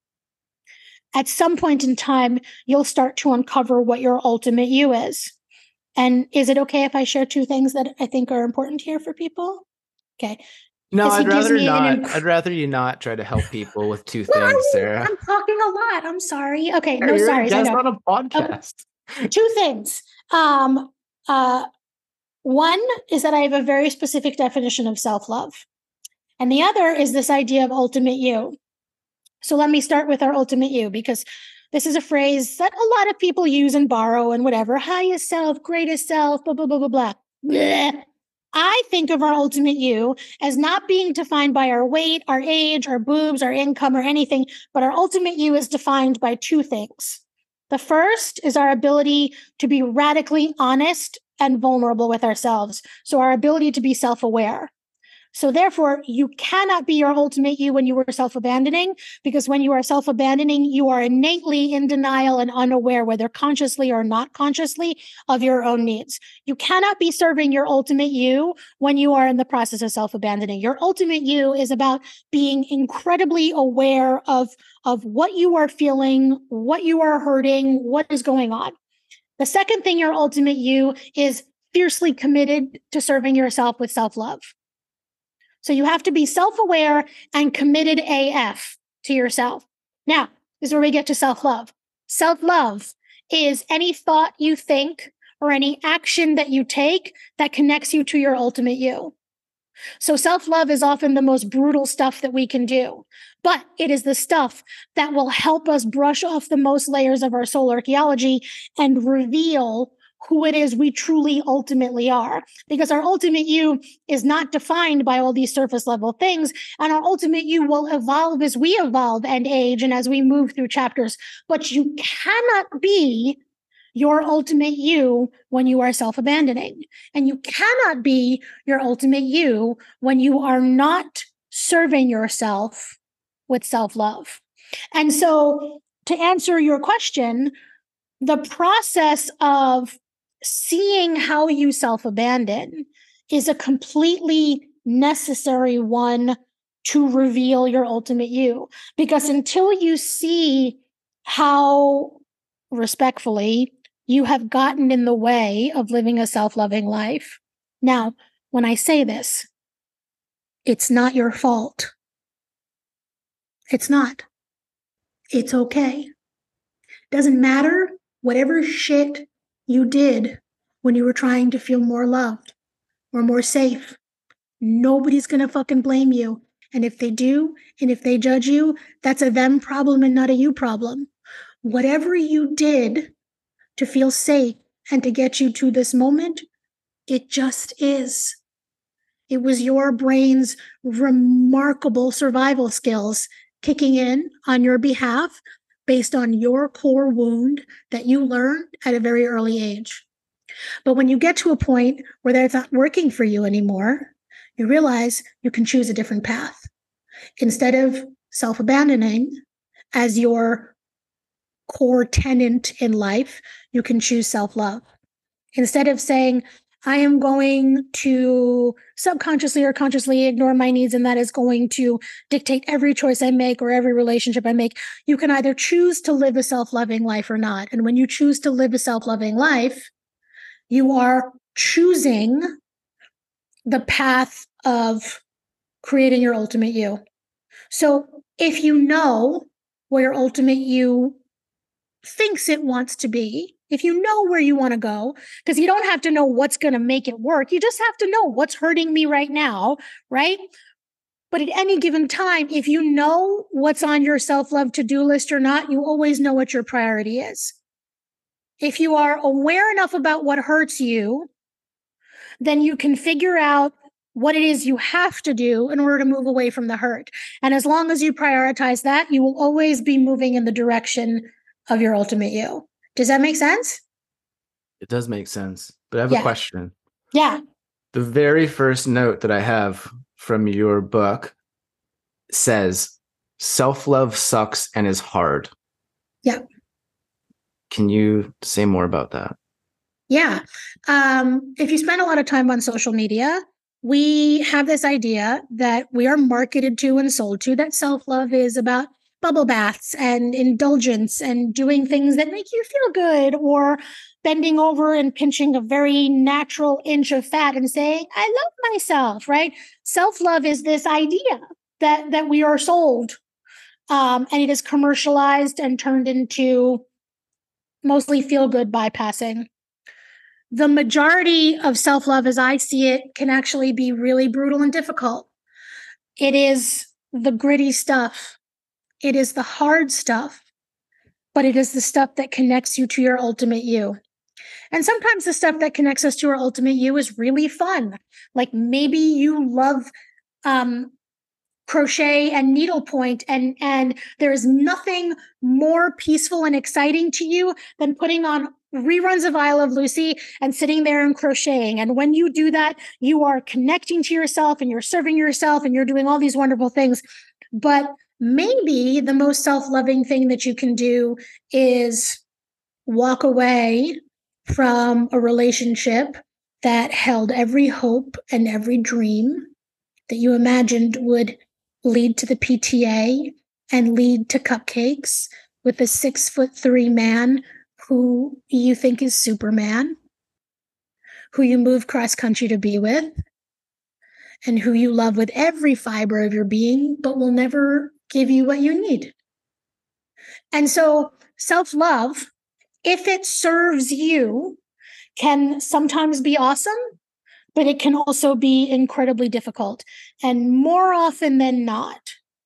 at some point in time, you'll start to uncover what your ultimate you is. And is it okay if I share two things that I think are important here for people? Okay.
No,
As he
I'd
gives
rather
me an
not.
inc-
I'd rather you not try to help people with two
well,
things,
I,
Sarah.
I'm talking a lot. I'm sorry. Okay,
Hey,
no
you're a
sorries. I
guest
know.
on a
Okay,
podcast.
two things. Um, uh, one is that I have a very specific definition of self-love, and the other is this idea of ultimate you. So let me start with our ultimate you, because this is a phrase that a lot of people use and borrow and whatever. Highest self, greatest self, blah, blah, blah, blah, blah. Bleh. I think of our ultimate you as not being defined by our weight, our age, our boobs, our income, or anything, but our ultimate you is defined by two things. The first is our ability to be radically honest and vulnerable with ourselves. So our ability to be self-aware. So therefore, you cannot be your ultimate you when you are self-abandoning, because when you are self-abandoning, you are innately in denial and unaware, whether consciously or not consciously, of your own needs. You cannot be serving your ultimate you when you are in the process of self-abandoning. Your ultimate you is about being incredibly aware of, of what you are feeling, what you are hurting, what is going on. The second thing, your ultimate you is fiercely committed to serving yourself with self-love. So you have to be self-aware and committed A F to yourself. Now, this is where we get to self-love. Self-love is any thought you think or any action that you take that connects you to your ultimate you. So self-love is often the most brutal stuff that we can do, but it is the stuff that will help us brush off the most layers of our soul archaeology and reveal who it is we truly ultimately are. Because our ultimate you is not defined by all these surface level things, and our ultimate you will evolve as we evolve and age and as we move through chapters. But you cannot be your ultimate you when you are self-abandoning. And you cannot be your ultimate you when you are not serving yourself with self-love. And so to answer your question, the process of seeing how you self-abandon is a completely necessary one to reveal your ultimate you. Because until you see how respectfully you have gotten in the way of living a self-loving life. Now, when I say this, it's not your fault. It's not. It's okay. Doesn't matter whatever shit you did when you were trying to feel more loved or more safe. Nobody's gonna fucking blame you. And if they do, and if they judge you, that's a them problem and not a you problem. Whatever you did to feel safe and to get you to this moment, it just is. It was your brain's remarkable survival skills kicking in on your behalf based on your core wound that you learned at a very early age. But when you get to a point where that's not working for you anymore, you realize you can choose a different path. Instead of self-abandoning as your core tenant in life, you can choose self-love. Instead of saying, I am going to subconsciously or consciously ignore my needs, and that is going to dictate every choice I make or every relationship I make, you can either choose to live a self-loving life or not. And when you choose to live a self-loving life, you are choosing the path of creating your ultimate you. So if you know where your ultimate you thinks it wants to be, if you know where you want to go, because you don't have to know what's going to make it work. You just have to know what's hurting me right now, right? But at any given time, if you know what's on your self-love to-do list or not, you always know what your priority is. If you are aware enough about what hurts you, then you can figure out what it is you have to do in order to move away from the hurt. And as long as you prioritize that, you will always be moving in the direction of your ultimate you. Does that make sense?
It does make sense. But I have
Yeah.
a question.
Yeah.
The very first note that I have from your book says, self-love sucks and is hard.
Yeah.
Can you say more about that?
Yeah. Um, if you spend a lot of time on social media, we have this idea that we are marketed to and sold to that self-love is about bubble baths and indulgence and doing things that make you feel good, or bending over and pinching a very natural inch of fat and saying, I love myself, right? Self-love is this idea that, that we are sold, um, and it is commercialized and turned into mostly feel-good bypassing. The majority of self-love, as I see it, can actually be really brutal and difficult. It is the gritty stuff. It is the hard stuff, but it is the stuff that connects you to your ultimate you. And sometimes the stuff that connects us to our ultimate you is really fun. Like maybe you love um, crochet and needlepoint, and, and there is nothing more peaceful and exciting to you than putting on reruns of I Love Lucy and sitting there and crocheting. And when you do that, you are connecting to yourself and you're serving yourself and you're doing all these wonderful things. But maybe the most self-loving thing that you can do is walk away from a relationship that held every hope and every dream that you imagined would lead to the P T A and lead to cupcakes with a six foot three man who you think is Superman, who you move cross country to be with, and who you love with every fiber of your being, but will never give you what you need. And so self-love, if it serves you, can sometimes be awesome, but it can also be incredibly difficult. And more often than not,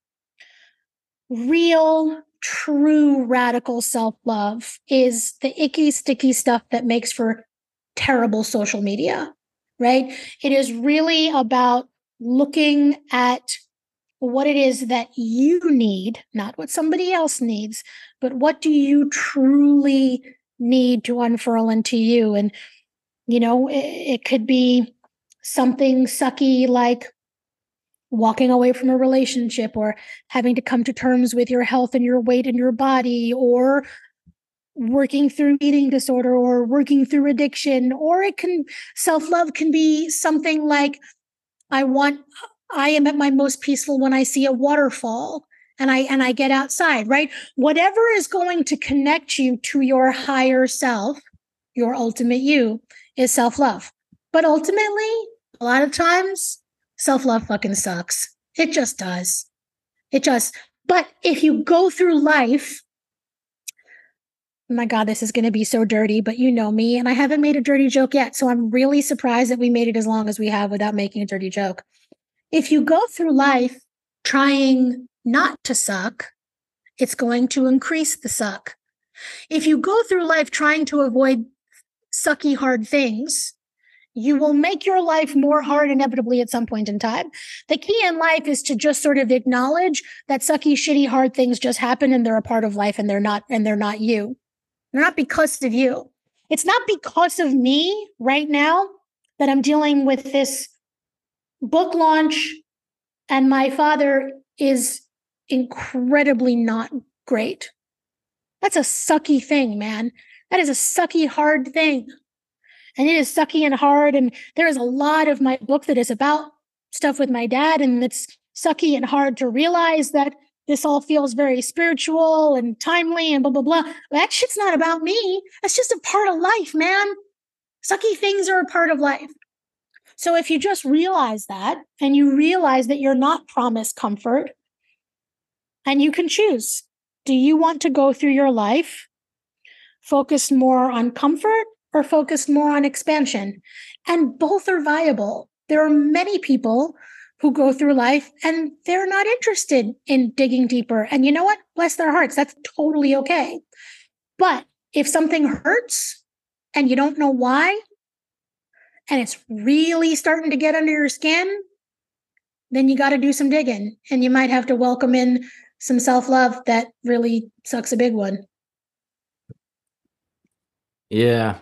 real, true, radical self-love is the icky, sticky stuff that makes for terrible social media, right? It is really about looking at what it is that you need, not what somebody else needs, but what do you truly need to unfurl into you. And, you know, it, it could be something sucky like walking away from a relationship, or having to come to terms with your health and your weight and your body, or working through eating disorder, or working through addiction. Or it can, self-love can be something like, I want, I am at my most peaceful when I see a waterfall and I, and I get outside, right? Whatever is going to connect you to your higher self, your ultimate you, is self-love. But ultimately, a lot of times, self-love fucking sucks. It just does. It just, but if you go through life, my God, this is going to be so dirty, but you know me, and I haven't made a dirty joke yet. So I'm really surprised that we made it as long as we have without making a dirty joke. If you go through life trying not to suck, it's going to increase the suck. If you go through life trying to avoid sucky, hard things, you will make your life more hard inevitably at some point in time. The key in life is to just sort of acknowledge that sucky, shitty, hard things just happen and they're a part of life, and they're not, and they're not you. They're not because of you. It's not because of me right now that I'm dealing with this book launch and my father is incredibly not great. That's a sucky thing, man. That is a sucky, hard thing. And it is sucky and hard. And there is a lot of my book that is about stuff with my dad. And it's sucky and hard to realize that this all feels very spiritual and timely and blah, blah, blah. That shit's not about me. That's just a part of life, man. Sucky things are a part of life. So if you just realize that, and you realize that you're not promised comfort, and you can choose, do you want to go through your life focused more on comfort or focused more on expansion? And both are viable. There are many people who go through life and they're not interested in digging deeper. And you know what? Bless their hearts. That's totally okay. But if something hurts and you don't know why, and it's really starting to get under your skin, then you got to do some digging, and you might have to welcome in some self-love that really sucks a big one.
Yeah.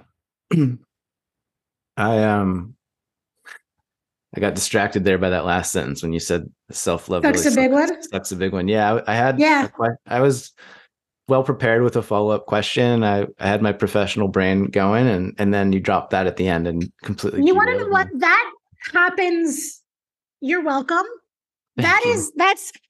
I um I got distracted there by that last sentence when you said self-love
Sucks
really
a big
sucks,
one.
sucks a big one. Yeah, I, I had
Yeah.
a que- I was well prepared with a follow-up question. I, I had my professional brain going, and and then you dropped that at the end and completely
You want to know
derailed
what?
me.
That happens. You're welcome.
Thank
That
you.
is, that's,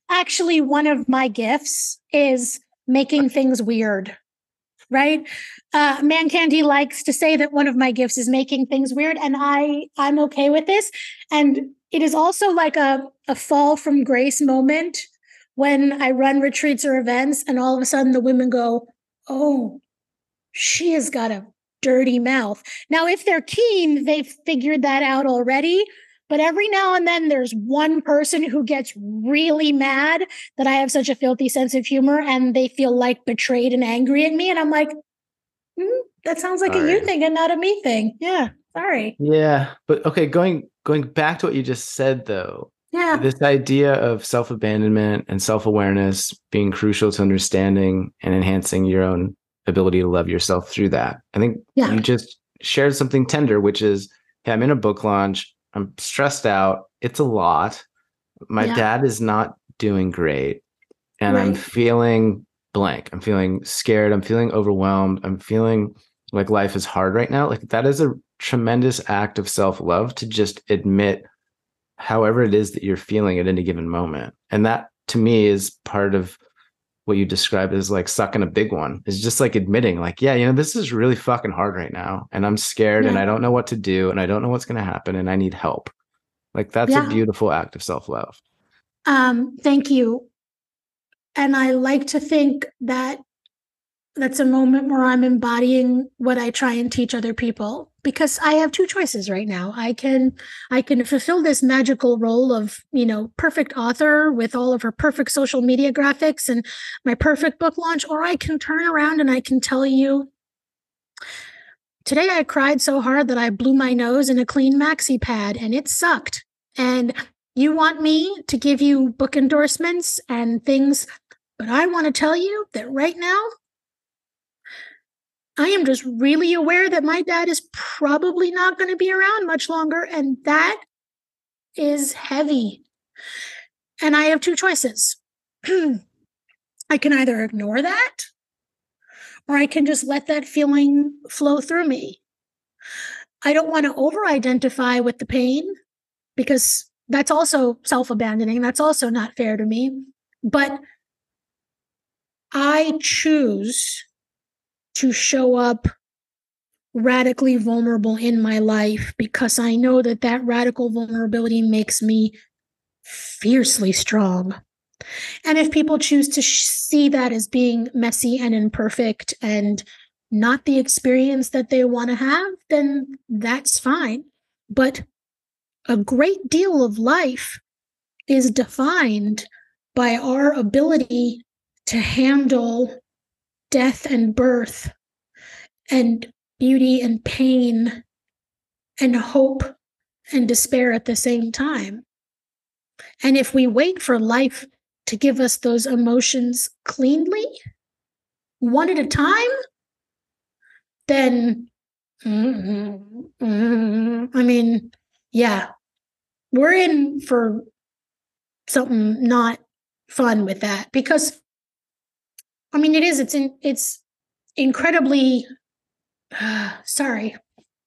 actually one of my gifts is making things weird, right? Uh, Man Candy likes to say that one of my gifts is making things weird, and I I'm okay with this. And it is also like a a fall from grace moment when I run retreats or events, and all of a sudden the women go, "Oh, she has got a dirty mouth." Now, if they're keen, they've figured that out already. But every now and then there's one person who gets really mad that I have such a filthy sense of humor, and they feel like betrayed and angry at me. And I'm like, mm, that sounds like sorry. A you thing and not a me thing. Yeah, sorry.
Yeah, but okay, going going back to what you just said, though.
Yeah.
This idea of self-abandonment and self-awareness being crucial to understanding and enhancing your own ability to love yourself through that. I think yeah. you just shared something tender, which is, hey, I'm in a book launch. I'm stressed out. It's a lot. My yeah. dad is not doing great. And right. I'm feeling blank. I'm feeling scared. I'm feeling overwhelmed. I'm feeling like life is hard right now. Like that is a tremendous act of self-love to just admit however it is that you're feeling at any given moment. And that to me is part of what you described as like sucking a big one. Is just like admitting like, yeah, you know, this is really fucking hard right now. And I'm scared yeah. and I don't know what to do. And I don't know what's going to happen. And I need help. Like that's yeah. a beautiful act of self-love.
Um, thank you. And I like to think that that's a moment where I'm embodying what I try and teach other people, because I have two choices right now. I can, I can fulfill this magical role of, you know, perfect author with all of her perfect social media graphics and my perfect book launch, or I can turn around and I can tell you, today I cried so hard that I blew my nose in a clean maxi pad and it sucked. And you want me to give you book endorsements and things, but I want to tell you that right now, I am just really aware that my dad is probably not going to be around much longer, and that is heavy. And I have two choices. I can either ignore that, or I can just let that feeling flow through me. I don't want to over-identify with the pain, because that's also self-abandoning. That's also not fair to me. But I choose to show up radically vulnerable in my life, because I know that that radical vulnerability makes me fiercely strong. And if people choose to sh- see that as being messy and imperfect and not the experience that they want to have, then that's fine. But a great deal of life is defined by our ability to handle death and birth and beauty and pain and hope and despair at the same time. And if we wait for life to give us those emotions cleanly, one at a time, then, mm, mm, I mean, yeah, we're in for something not fun with that, because, I mean, it is, it's, in, it's incredibly, uh, sorry,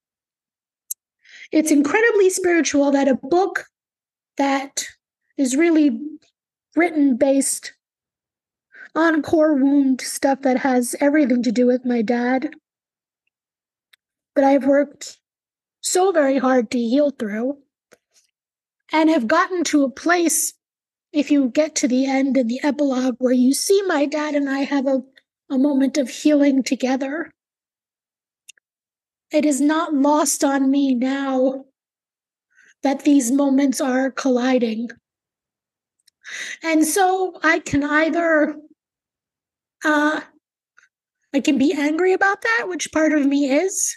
it's incredibly spiritual that a book that is really written based on core wound stuff that has everything to do with my dad, that I've worked so very hard to heal through, and have gotten to a place, if you get to the end and the epilogue, where you see my dad and I have a, a moment of healing together. It is not lost on me now that these moments are colliding. And so I can either, uh, I can be angry about that, which part of me is,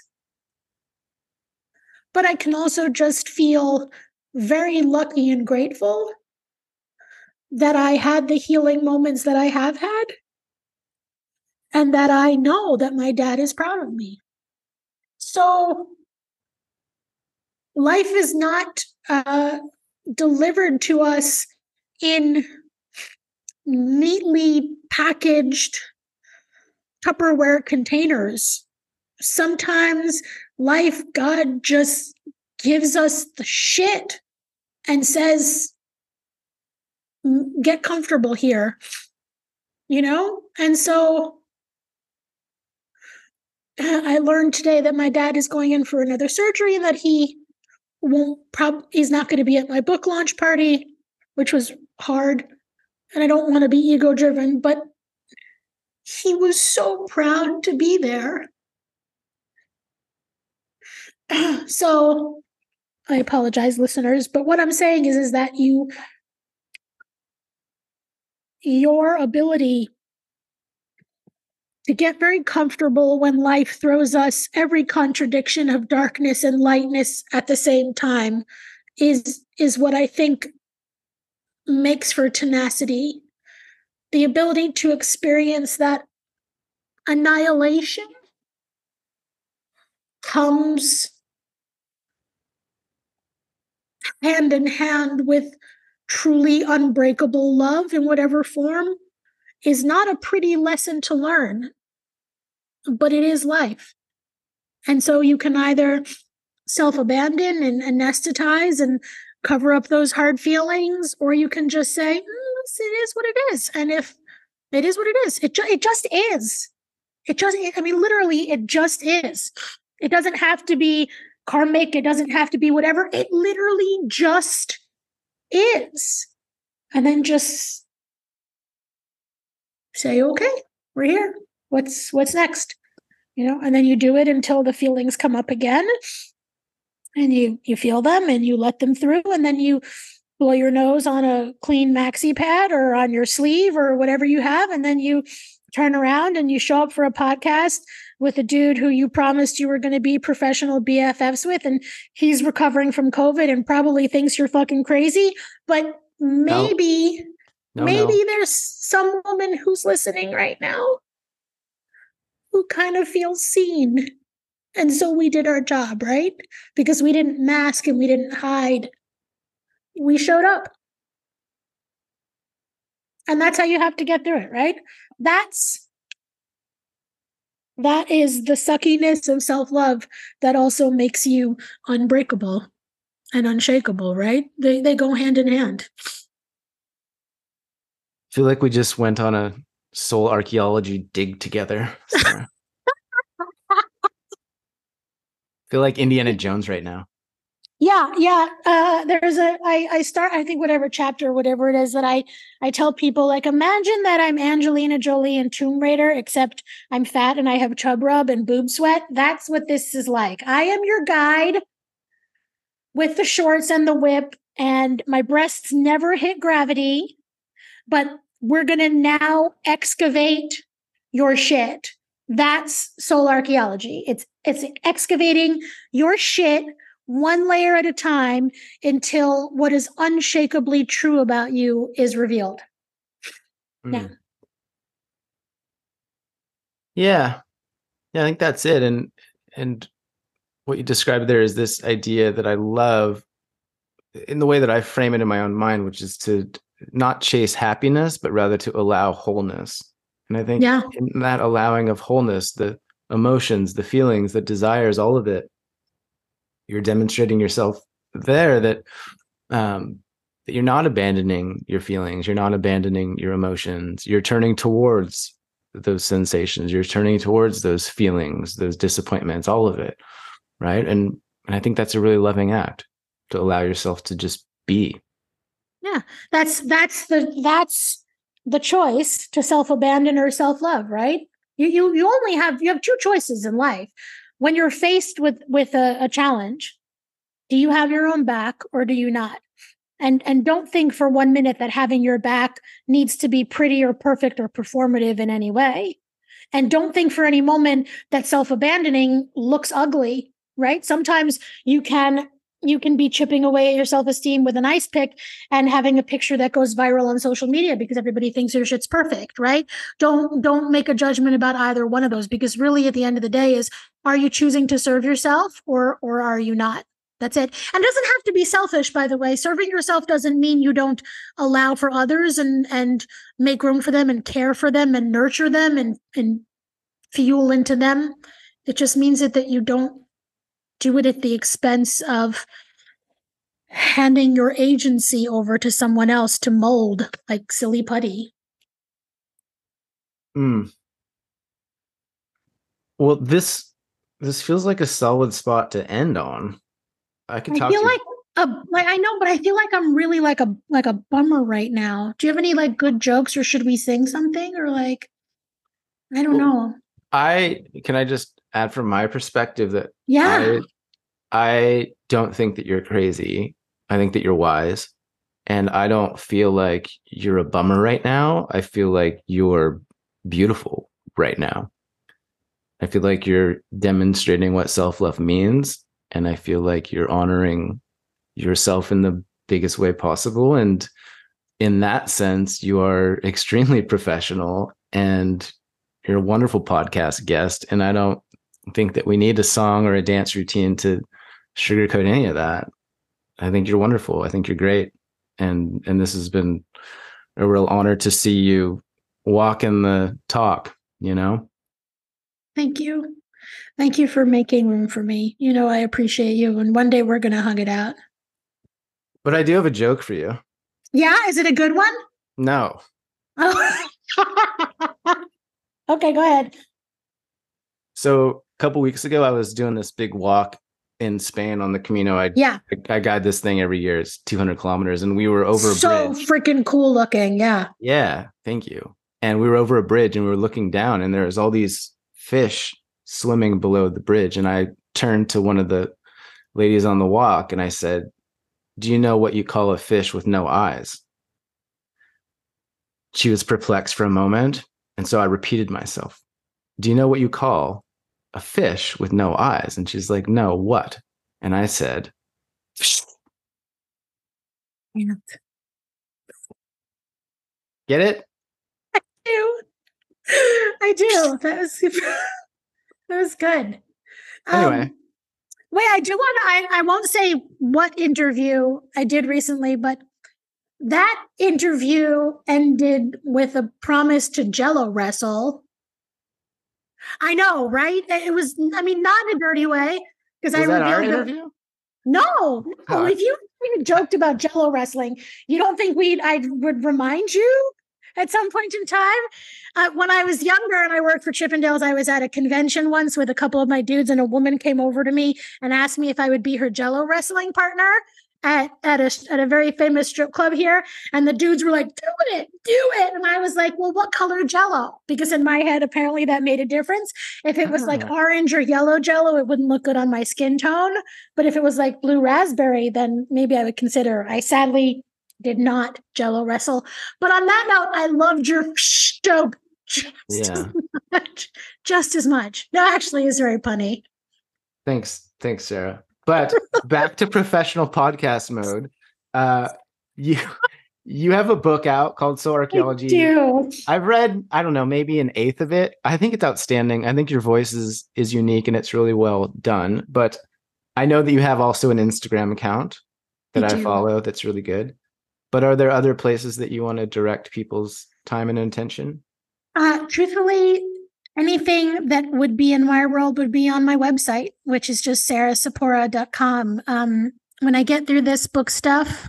but I can also just feel very lucky and grateful that I had the healing moments that I have had, and that I know that my dad is proud of me. So life is not uh, delivered to us in neatly packaged Tupperware containers. Sometimes life, God just gives us the shit and says, get comfortable here, you know? And so I learned today that my dad is going in for another surgery and that he won't prob he's not going to be at my book launch party, which was hard. And I don't want to be ego driven, but he was so proud to be there. So I apologize, listeners, but what I'm saying is, is that you, your ability to get very comfortable when life throws us every contradiction of darkness and lightness at the same time is, is what I think makes for tenacity. The ability to experience that annihilation comes hand in hand with truly unbreakable love in whatever form is not a pretty lesson to learn, but it is life. And so you can either self-abandon and anesthetize and cover up those hard feelings, or you can just say, mm, it is what it is. And if it is what it is, it, ju- it just is. It just, I mean, literally, it just is. It doesn't have to be karmic. It doesn't have to be whatever. It literally just is. And then just say, okay, we're here. What's, what's next? You know, and then you do it until the feelings come up again and you, you feel them and you let them through. And then you blow your nose on a clean maxi pad or on your sleeve or whatever you have. And then you turn around and you show up for a podcast with a dude who you promised you were going to be professional B F Fs with, and he's recovering from COVID and probably thinks you're fucking crazy. But maybe,
no. No,
maybe
no.
there's some woman who's listening right now who kind of feels seen. And so we did our job, right? Because we didn't mask and we didn't hide. We showed up. And that's how you have to get through it, right? That's That is the suckiness of self-love that also makes you unbreakable and unshakable, right? They they go hand in hand.
I feel like we just went on a soul archaeology dig together. I feel like Indiana Jones right now.
Yeah, yeah. Uh, there's a, I, I start, I think whatever chapter, whatever it is that I, I tell people, like, imagine that I'm Angelina Jolie in Tomb Raider, except I'm fat and I have chub rub and boob sweat. That's what this is like. I am your guide with the shorts and the whip, and my breasts never hit gravity, but we're going to now excavate your shit. That's soul archaeology. It's, it's excavating your shit one layer at a time until what is unshakably true about you is revealed.
Mm.
Yeah.
Yeah. Yeah, I think that's it. And and what you described there is this idea that I love in the way that I frame it in my own mind, which is to not chase happiness, but rather to allow wholeness. And I think
yeah.
in that allowing of wholeness, the emotions, the feelings, the desires, all of it, you're demonstrating yourself there that um, that you're not abandoning your feelings, you're not abandoning your emotions, you're turning towards those sensations, you're turning towards those feelings, those disappointments, all of it, right? And and I think that's a really loving act to allow yourself to just be.
Yeah, that's that's the that's the choice to self-abandon or self-love, right? You you you only have you have two choices in life. When you're faced with with a, a challenge, do you have your own back or do you not? And and don't think for one minute that having your back needs to be pretty or perfect or performative in any way. And don't think for any moment that self-abandoning looks ugly, right? Sometimes you can you can be chipping away at your self-esteem with an ice pick and having a picture that goes viral on social media because everybody thinks your shit's perfect, right? Don't don't make a judgment about either one of those, because really at the end of the day is, are you choosing to serve yourself or or are you not? That's it. And it doesn't have to be selfish, by the way. Serving yourself doesn't mean you don't allow for others and and make room for them and care for them and nurture them and, and fuel into them. It just means that, that you don't do it at the expense of handing your agency over to someone else to mold like silly putty.
Hmm. Well, this this feels like a solid spot to end on. I could
I
talk
feel
to you.
like a like I know, but I feel like I'm really like a like a bummer right now. Do you have any like good jokes, or should we sing something, or like I don't
Well,
know.
I can I just add from my perspective that
Yeah.
I I don't think that you're crazy. I think that you're wise. And I don't feel like you're a bummer right now. I feel like you're beautiful right now. I feel like you're demonstrating what self-love means. And I feel like you're honoring yourself in the biggest way possible. And in that sense, you are extremely professional and you're a wonderful podcast guest. And I don't think that we need a song or a dance routine to sugarcoat any of that. I think you're wonderful. I think you're great. And and this has been a real honor to see you walk in the talk, you know?
Thank you. Thank you for making room for me. You know, I appreciate you. And one day we're going to hug it out.
But I do have a joke for you.
Yeah. Is it a good one?
No.
Oh. Okay, go ahead.
So a couple weeks ago, I was doing this big walk in Spain on the Camino. I,
yeah.
I, I guide this thing every year. It's two hundred kilometers. And we were over
so
a bridge.
So freaking cool looking. Yeah.
Yeah. Thank you. And we were over a bridge and we were looking down and there's all these fish swimming below the bridge. And I turned to one of the ladies on the walk and I said, "Do you know what you call a fish with no eyes?" She was perplexed for a moment. And so I repeated myself. "Do you know what you call a fish with no eyes?" And she's like, "No, what?" And I said,
yeah.
Get it?
I do. I do. That was that was good.
Anyway.
Um, wait, I do want to, I, I won't say what interview I did recently, but that interview ended with a promise to Jello wrestle. I know, right? It was, I mean, not in a dirty way. Because I
that our
revealed
interview?
The, no, no.
Oh.
If you joked about Jello wrestling, you don't think we'd I would remind you at some point in time? Uh, when I was younger and I worked for Chippendales, I was at a convention once with a couple of my dudes, and a woman came over to me and asked me if I would be her Jello wrestling partner at at a at a very famous strip club here. And the dudes were like, "Do it, do it!" And I was like, "Well, what color Jello?" Because in my head, apparently that made a difference. If it was like orange or yellow Jello, it wouldn't look good on my skin tone. But if it was like blue raspberry, then maybe I would consider. I sadly did not Jello wrestle. But on that note, I loved your stoke just
yeah.
as much. Just as much. No, actually, it's very punny.
Thanks. Thanks, Sarah. But back to professional podcast mode. Uh, you you have a book out called Soul Archaeology.
I do.
I've read, I don't know, maybe an eighth of it. I think it's outstanding. I think your voice is is unique and it's really well done. But I know that you have also an Instagram account that I, I follow that's really good. But are there other places that you want to direct people's time and attention?
Uh, truthfully, anything that would be in my world would be on my website, which is just sarah sapora dot com. Um, when I get through this book stuff,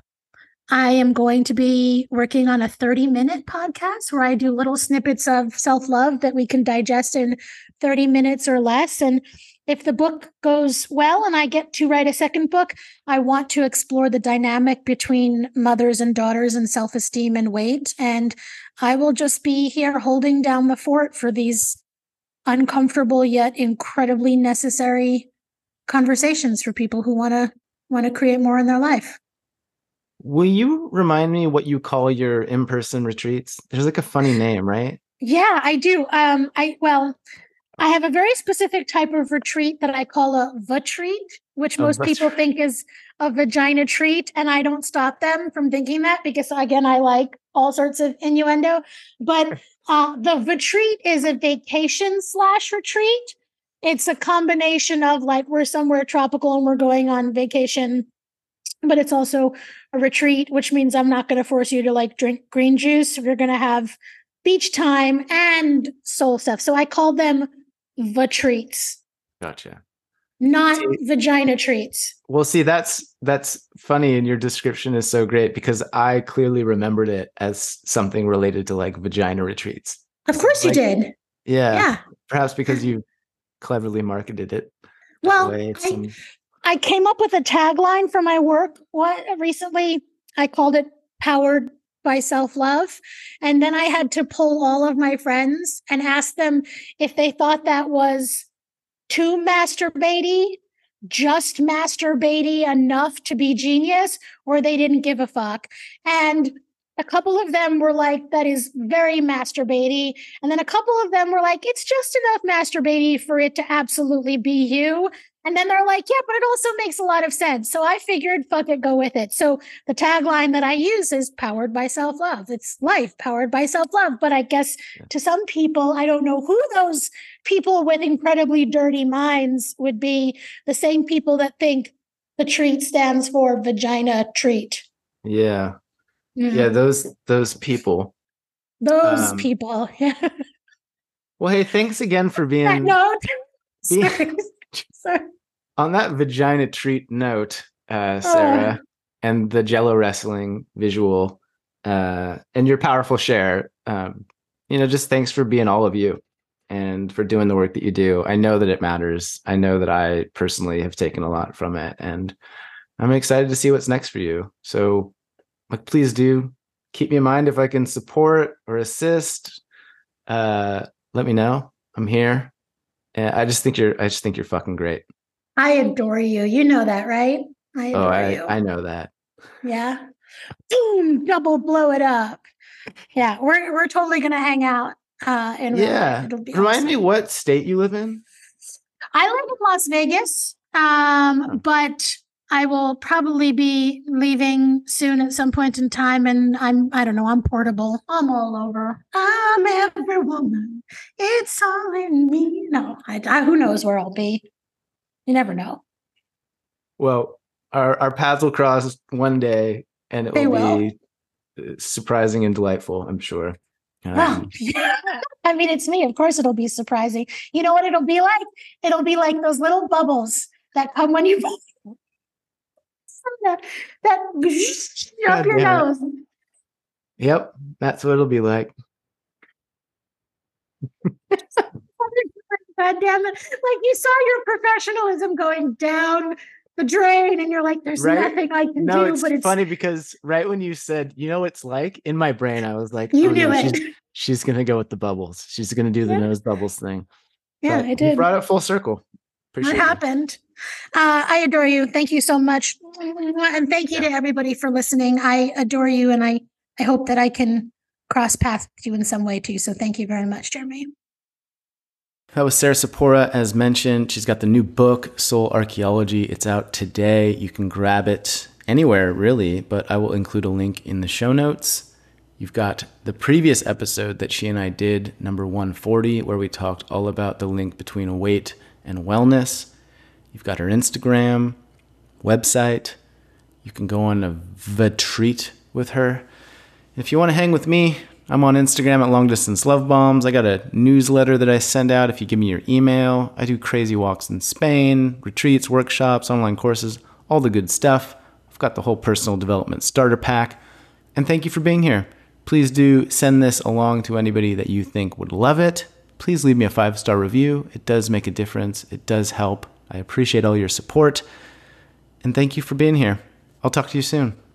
I am going to be working on a thirty minute podcast where I do little snippets of self-love that we can digest in thirty minutes or less. And if the book goes well and I get to write a second book, I want to explore the dynamic between mothers and daughters and self-esteem and weight. And I will just be here holding down the fort for these uncomfortable yet incredibly necessary conversations for people who want to want to create more in their life.
Will you remind me what you call your in-person retreats? There's like a funny name, right?
Yeah, I do. Um, I well, I have a very specific type of retreat that I call a V-treat, which most oh, people think is a vagina treat. And I don't stop them from thinking that because, again, I like all sorts of innuendo. But uh, the V-treat is a vacation slash retreat. It's a combination of like we're somewhere tropical and we're going on vacation, but it's also a retreat, which means I'm not going to force you to like drink green juice. We're going to have beach time and soul stuff. So I call them V-treats.
Gotcha.
not
See,
vagina treats.
Well, see, that's that's funny, and your description is so great because I clearly remembered it as something related to like vagina retreats.
Of course
like,
you did.
Yeah,
Yeah.
Perhaps because you cleverly marketed it.
Well,
way.
I,
Some...
I came up with a tagline for my work. What recently I called it "Powered by Self-Love," and then I had to pull all of my friends and ask them if they thought that was too masturbatey, just masturbatey enough to be genius, or they didn't give a fuck. And a couple of them were like, that is very masturbatey. And then a couple of them were like, it's just enough masturbatey for it to absolutely be you. And then they're like, yeah, but it also makes a lot of sense. So I figured, fuck it, go with it. So the tagline that I use is powered by self-love. It's life powered by self-love. But I guess to some people, I don't know who those people with incredibly dirty minds would be, the same people that think the treat stands for vagina treat.
Yeah.
Mm.
Yeah, those those people.
Those
um,
people. Yeah.
Well, hey, thanks again for being...
That note.
being
Sorry. Sorry.
On that vagina treat note, uh, Sarah, uh, and the Jello wrestling visual, uh, and your powerful share, um, you know, just thanks for being all of you and for doing the work that you do. I know that it matters. I know that I personally have taken a lot from it, and I'm excited to see what's next for you. So, like, please do keep me in mind if I can support or assist. Uh, let me know. I'm here. And I just think you're. I just think you're fucking great.
I adore you. You know that, right? I adore
oh, I,
you.
I know that.
Yeah. Boom, double blow it up. Yeah, we're we're totally gonna hang out. Uh, in
yeah.
It'll be
Remind
awesome.
me what state you live in.
I live in Las Vegas, um,
Oh.
but I will probably be leaving soon at some point in time. And I'm, I don't know, I'm portable. I'm all over. I'm every woman. It's all in me. No, I, I who knows where I'll be. You never know.
Well, our, our paths will cross one day, and it will, will be surprising and delightful, I'm sure. Um,
well, yeah. I mean, it's me. Of course it'll be surprising. You know what it'll be like? It'll be like those little bubbles that come when you that, that up your nose.
Yep, that's what it'll be like.
God damn it. Like, you saw your professionalism going down the drain, and you're like, there's right? nothing I can
no,
do.
It's
but it's
funny because right when you said, you know what it's like, in my brain, I was like,
you
oh,
knew
no,
it.
She's, she's going to go with the bubbles. She's going to do the yeah. nose bubbles thing.
Yeah,
but
I did.
You brought it full circle. Appreciate
it happened. Uh, I adore you. Thank you so much. And thank you yeah. to everybody for listening. I adore you. And I, I hope that I can cross paths with you in some way too. So thank you very much, Jeremy.
That was Sarah Sapora, as mentioned. She's got the new book, Soul Archaeology. It's out today. You can grab it anywhere, really, but I will include a link in the show notes. You've got the previous episode that she and I did, number one forty, where we talked all about the link between weight and wellness. You've got her Instagram, website. You can go on a retreat with her. If you want to hang with me, I'm on Instagram at Long Distance Love Bombs. I got a newsletter that I send out if you give me your email. I do crazy walks in Spain, retreats, workshops, online courses, all the good stuff. I've got the whole personal development starter pack. And thank you for being here. Please do send this along to anybody that you think would love it. Please leave me a five-star review. It does make a difference. It does help. I appreciate all your support. And thank you for being here. I'll talk to you soon.